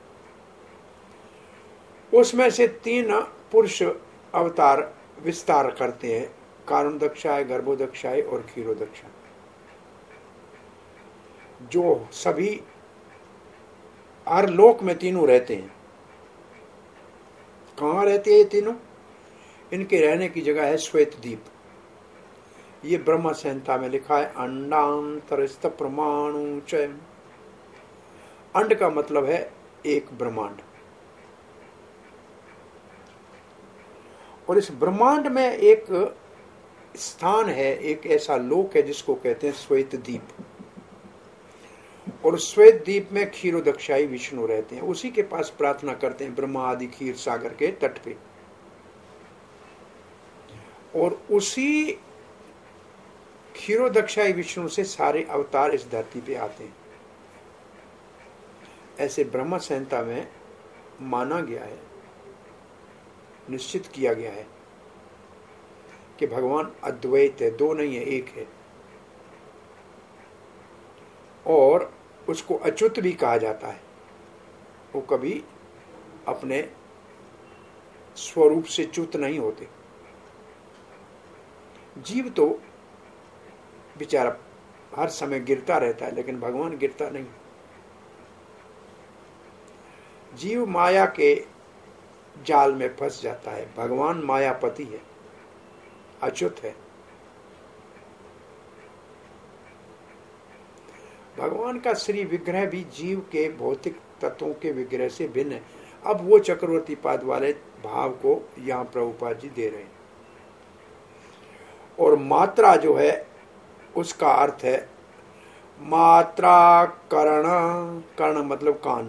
उसमें से 3 पुरुष अवतार विस्तार करते हैं, कारुणदक्षाय, गर्भोदक्षाय और क्षीरोदक्षाय, जो सभी हर लोक में तीनों रहते हैं। कहाँ रहते हैं ये तीनों? इनके रहने की जगह है श्वेत द्वीप। ये ब्रह्म संहिता में लिखा है, अंडांतरस्थ परमाणु च। अंड का मतलब है एक ब्रह्मांड, और इस ब्रह्मांड में एक स्थान है, एक ऐसा लोक है जिसको कहते हैं श्वेत द्वीप। और श्वेत द्वीप में क्षीरोदक्षाई विष्णु रहते हैं, उसी के पास प्रार्थना करते हैं ब्रह्मा आदि क्षीर सागर के तट पे। और उसी क्षीरोदक्षाई विष्णु से सारे अवतार इस धरती पे आते हैं। ऐसे ब्रह्म संहिता में माना गया है, निश्चित किया गया है कि भगवान अद्वैत है, 2 नहीं है, 1 है। और उसको अच्युत भी कहा जाता है। वो कभी अपने स्वरूप से च्युत नहीं होते। जीव तो बेचारा हर समय गिरता रहता है, लेकिन भगवान गिरता नहीं। जीव माया के जाल में फंस जाता है, भगवान मायापति है, अच्युत है। भगवान का श्री विग्रह भी जीव के भौतिक तत्वों के विग्रह से भिन्न है। अब वो चक्रवर्ती पाद वाले भाव को यहाँ प्रभुपाद जी दे रहे हैं। और मात्रा जो है उसका अर्थ है मात्रा कर्ण, कर्ण मतलब कान,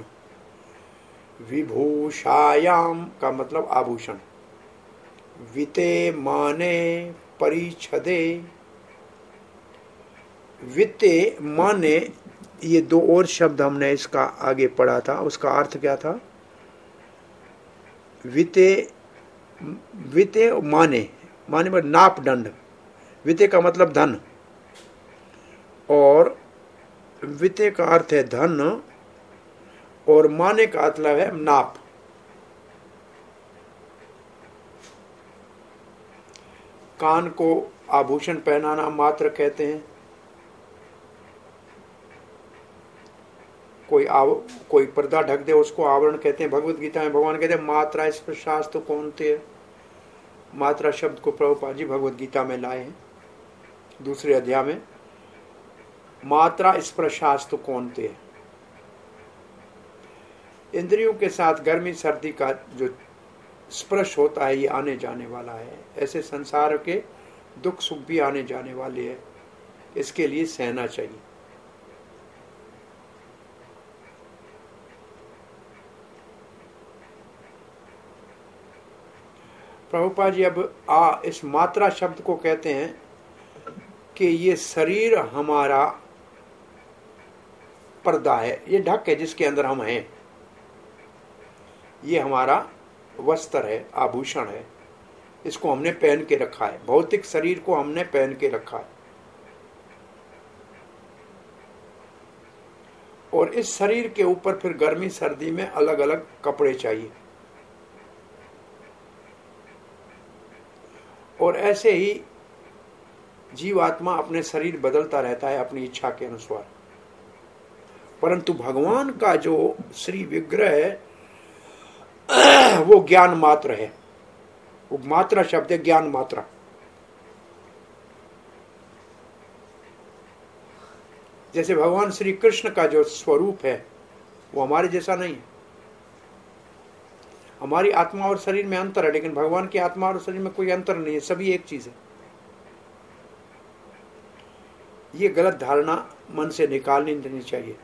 विभूषायाम का मतलब आभूषण, विते माने परिछदे। वित्ते माने, ये 2 और शब्द हमने इसका आगे पढ़ा था, उसका अर्थ क्या था? विते, विते माने, माने पर नाप दंड। विते का मतलब धन, और विते का अर्थ है धन, और माने का मतलब है नाप। कान को आभूषण पहनाना मात्र कहते हैं। कोई पर्दा ढक दे उसको आवरण कहते हैं। भगवत गीता में भगवान कहते हैं मात्रा स्पर्शास्तु कौन्तेय। मात्रा शब्द को प्रभुपाद जी भगवत गीता में लाए हैं, 2 अध्याय में। मात्रा स्पर्शास्तु कौन्तेय, इंद्रियों के साथ गर्मी सर्दी का जो स्पर्श होता है ये आने जाने वाला है। ऐसे संसार के दुख सुख भी आने जाने वाले हैं, इसके लिए सहना चाहिए। प्रभुपाद जी अब इस मात्रा शब्द को कहते हैं कि ये शरीर हमारा पर्दा है, ये ढक है जिसके अंदर हम हैं। ये हमारा वस्त्र है, आभूषण है, इसको हमने पहन के रखा है। भौतिक शरीर को हमने पहन के रखा है। और इस शरीर के ऊपर फिर गर्मी सर्दी में अलग अलग कपड़े चाहिए। और ऐसे ही जीवात्मा अपने शरीर बदलता रहता है अपनी इच्छा के अनुसार। परंतु भगवान का जो श्री विग्रह है वो ज्ञान मात्र है। वो मात्रा शब्द है, ज्ञान मात्रा। जैसे भगवान श्री कृष्ण का जो स्वरूप है वो हमारे जैसा नहीं है। हमारी आत्मा और शरीर में अंतर है, लेकिन भगवान की आत्मा और शरीर में कोई अंतर नहीं है, सभी एक चीज है। ये गलत धारणा मन से निकालनी देनी चाहिए।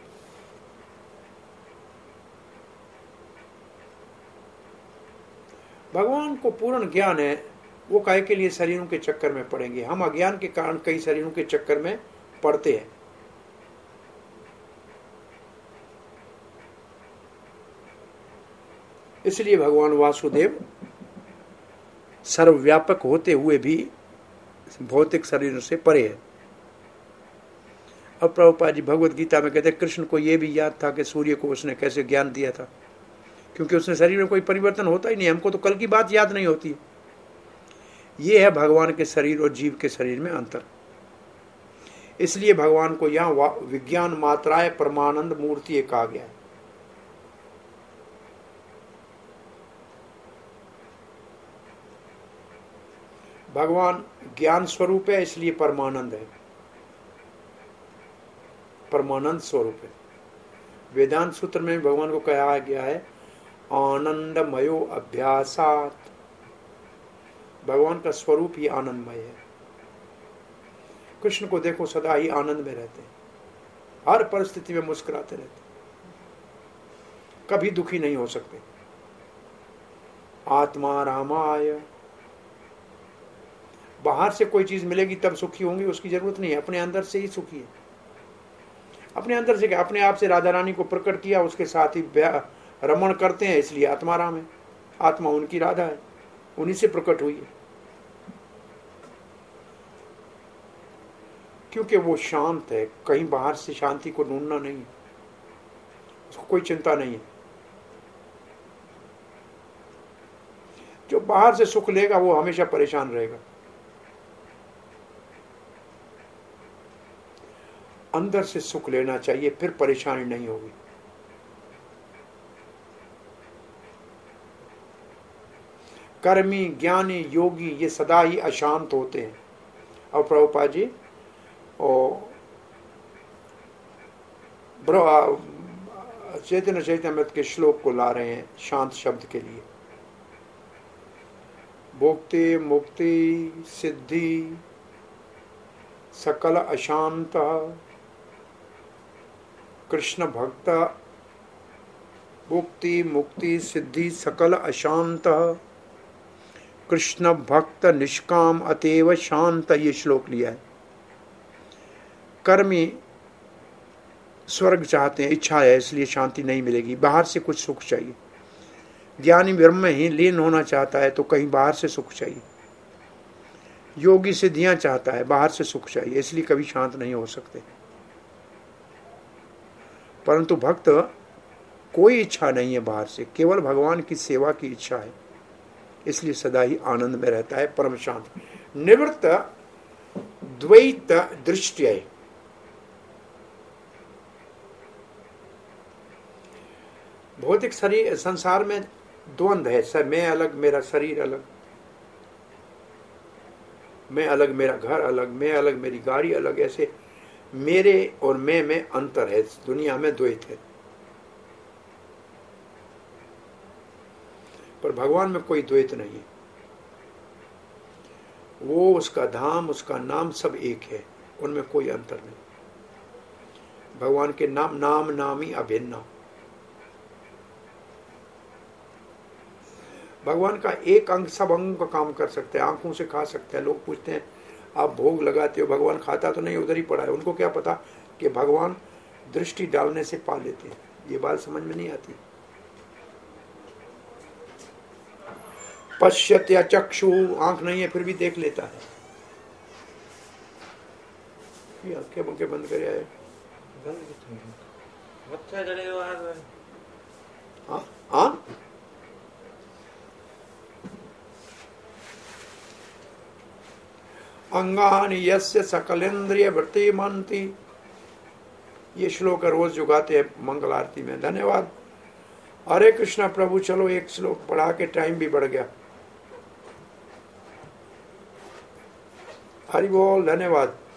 भगवान को पूर्ण ज्ञान है, वो काहे के लिए शरीरों के चक्कर में पड़ेंगे। हम अज्ञान के कारण कई शरीरों के चक्कर में पड़ते हैं। इसलिए भगवान वासुदेव सर्वव्यापक होते हुए भी भौतिक शरीर से परे है। अब प्रभुपाद जी भगवत गीता में कहते हैं कृष्ण को यह भी याद था कि सूर्य को उसने कैसे ज्ञान दिया था, क्योंकि उसने शरीर में कोई परिवर्तन होता ही नहीं। हमको तो कल की बात याद नहीं होती। ये है भगवान के शरीर और जीव के शरीर में अंतर। इसलिए भगवान को यहाँ विज्ञान मात्राएं परमानंद मूर्ति कहा गया है। भगवान ज्ञान स्वरूप है, इसलिए परमानंद है, परमानंद स्वरूप है। वेदांत सूत्र में भगवान को कहा गया है आनंदमयो अभ्यासात। भगवान का स्वरूप ही आनंदमय है। कृष्ण को देखो, सदा ही आनंद में रहते हैं, हर परिस्थिति में मुस्कुराते रहते हैं, कभी दुखी नहीं हो सकते। आत्मा रामाय, बाहर से कोई चीज मिलेगी तब सुखी होंगे उसकी जरूरत नहीं है, अपने अंदर से ही सुखी है। अपने अंदर से क्या, अपने आप से राधा रानी को प्रकट किया, उसके साथ ही रमण करते हैं, इसलिए आत्मा राम है। आत्मा उनकी राधा है, उन्हीं से प्रकट हुई है, क्योंकि वो शांत है। कहीं बाहर से शांति को ढूंढना नहीं है, उसको कोई चिंता नहीं है। जो बाहर से सुख लेगा वो हमेशा परेशान रहेगा। अंदर से सुख लेना चाहिए, फिर परेशानी नहीं होगी। कर्मी, ज्ञानी, योगी ये सदा ही अशांत होते हैं। और प्रभुपाद जी और चैतन्य चैतन्यमृत के श्लोक को ला रहे हैं शांत शब्द के लिए। भोक्ति मुक्ति सिद्धि सकल अशांत कृष्ण भक्त। मुक्ति मुक्ति सिद्धि सकल अशांत कृष्ण भक्त निष्काम अतएव शांत, ये श्लोक लिया है। कर्मी स्वर्ग चाहते हैं, इच्छा है, इसलिए शांति नहीं मिलेगी, बाहर से कुछ सुख चाहिए। ज्ञानी ब्रह्म में ही लीन होना चाहता है तो कहीं बाहर से सुख चाहिए। योगी सिद्धियां चाहता है, बाहर से सुख चाहिए, इसलिए कभी शांत नहीं हो सकते। परंतु भक्त कोई इच्छा नहीं है बाहर से, केवल भगवान की सेवा की इच्छा है, इसलिए सदा ही आनंद में रहता है, परम शांत। निवृत्त द्वैत दृष्टि। भौतिक शरीर संसार में द्वंद्व है, मैं अलग मेरा शरीर अलग, मैं अलग मेरा घर अलग, मैं अलग मेरी गाड़ी अलग। ऐसे मेरे और मैं में अंतर है, दुनिया में द्वैत है। पर भगवान में कोई द्वैत नहीं है। वो, उसका धाम, उसका नाम सब एक है, उनमें कोई अंतर नहीं। भगवान के नाम नाम नामी अभिन्न। भगवान का एक अंग सब अंगों का काम कर सकते हैं, आंखों से खा सकते हैं। लोग पूछते हैं आप भोग लगाते हो, भगवान खाता तो नहीं, उधर ही पड़ा है। उनको क्या पता कि भगवान दृष्टि डालने से पा लेते हैं। ये बात समझ में नहीं आती। पश्यत्य चक्षु, आंख नहीं है फिर भी देख लेता है। ये आंखें बंद करे आए। हाँ अंगानि यस्य सकलेंद्रिय वृत्तिमन्ति, ये श्लोक रोज जो गाते हैं मंगल आरती में। धन्यवाद। हरे कृष्णा प्रभु। चलो एक श्लोक पढ़ा के टाइम भी बढ़ गया। हरि बोल। धन्यवाद।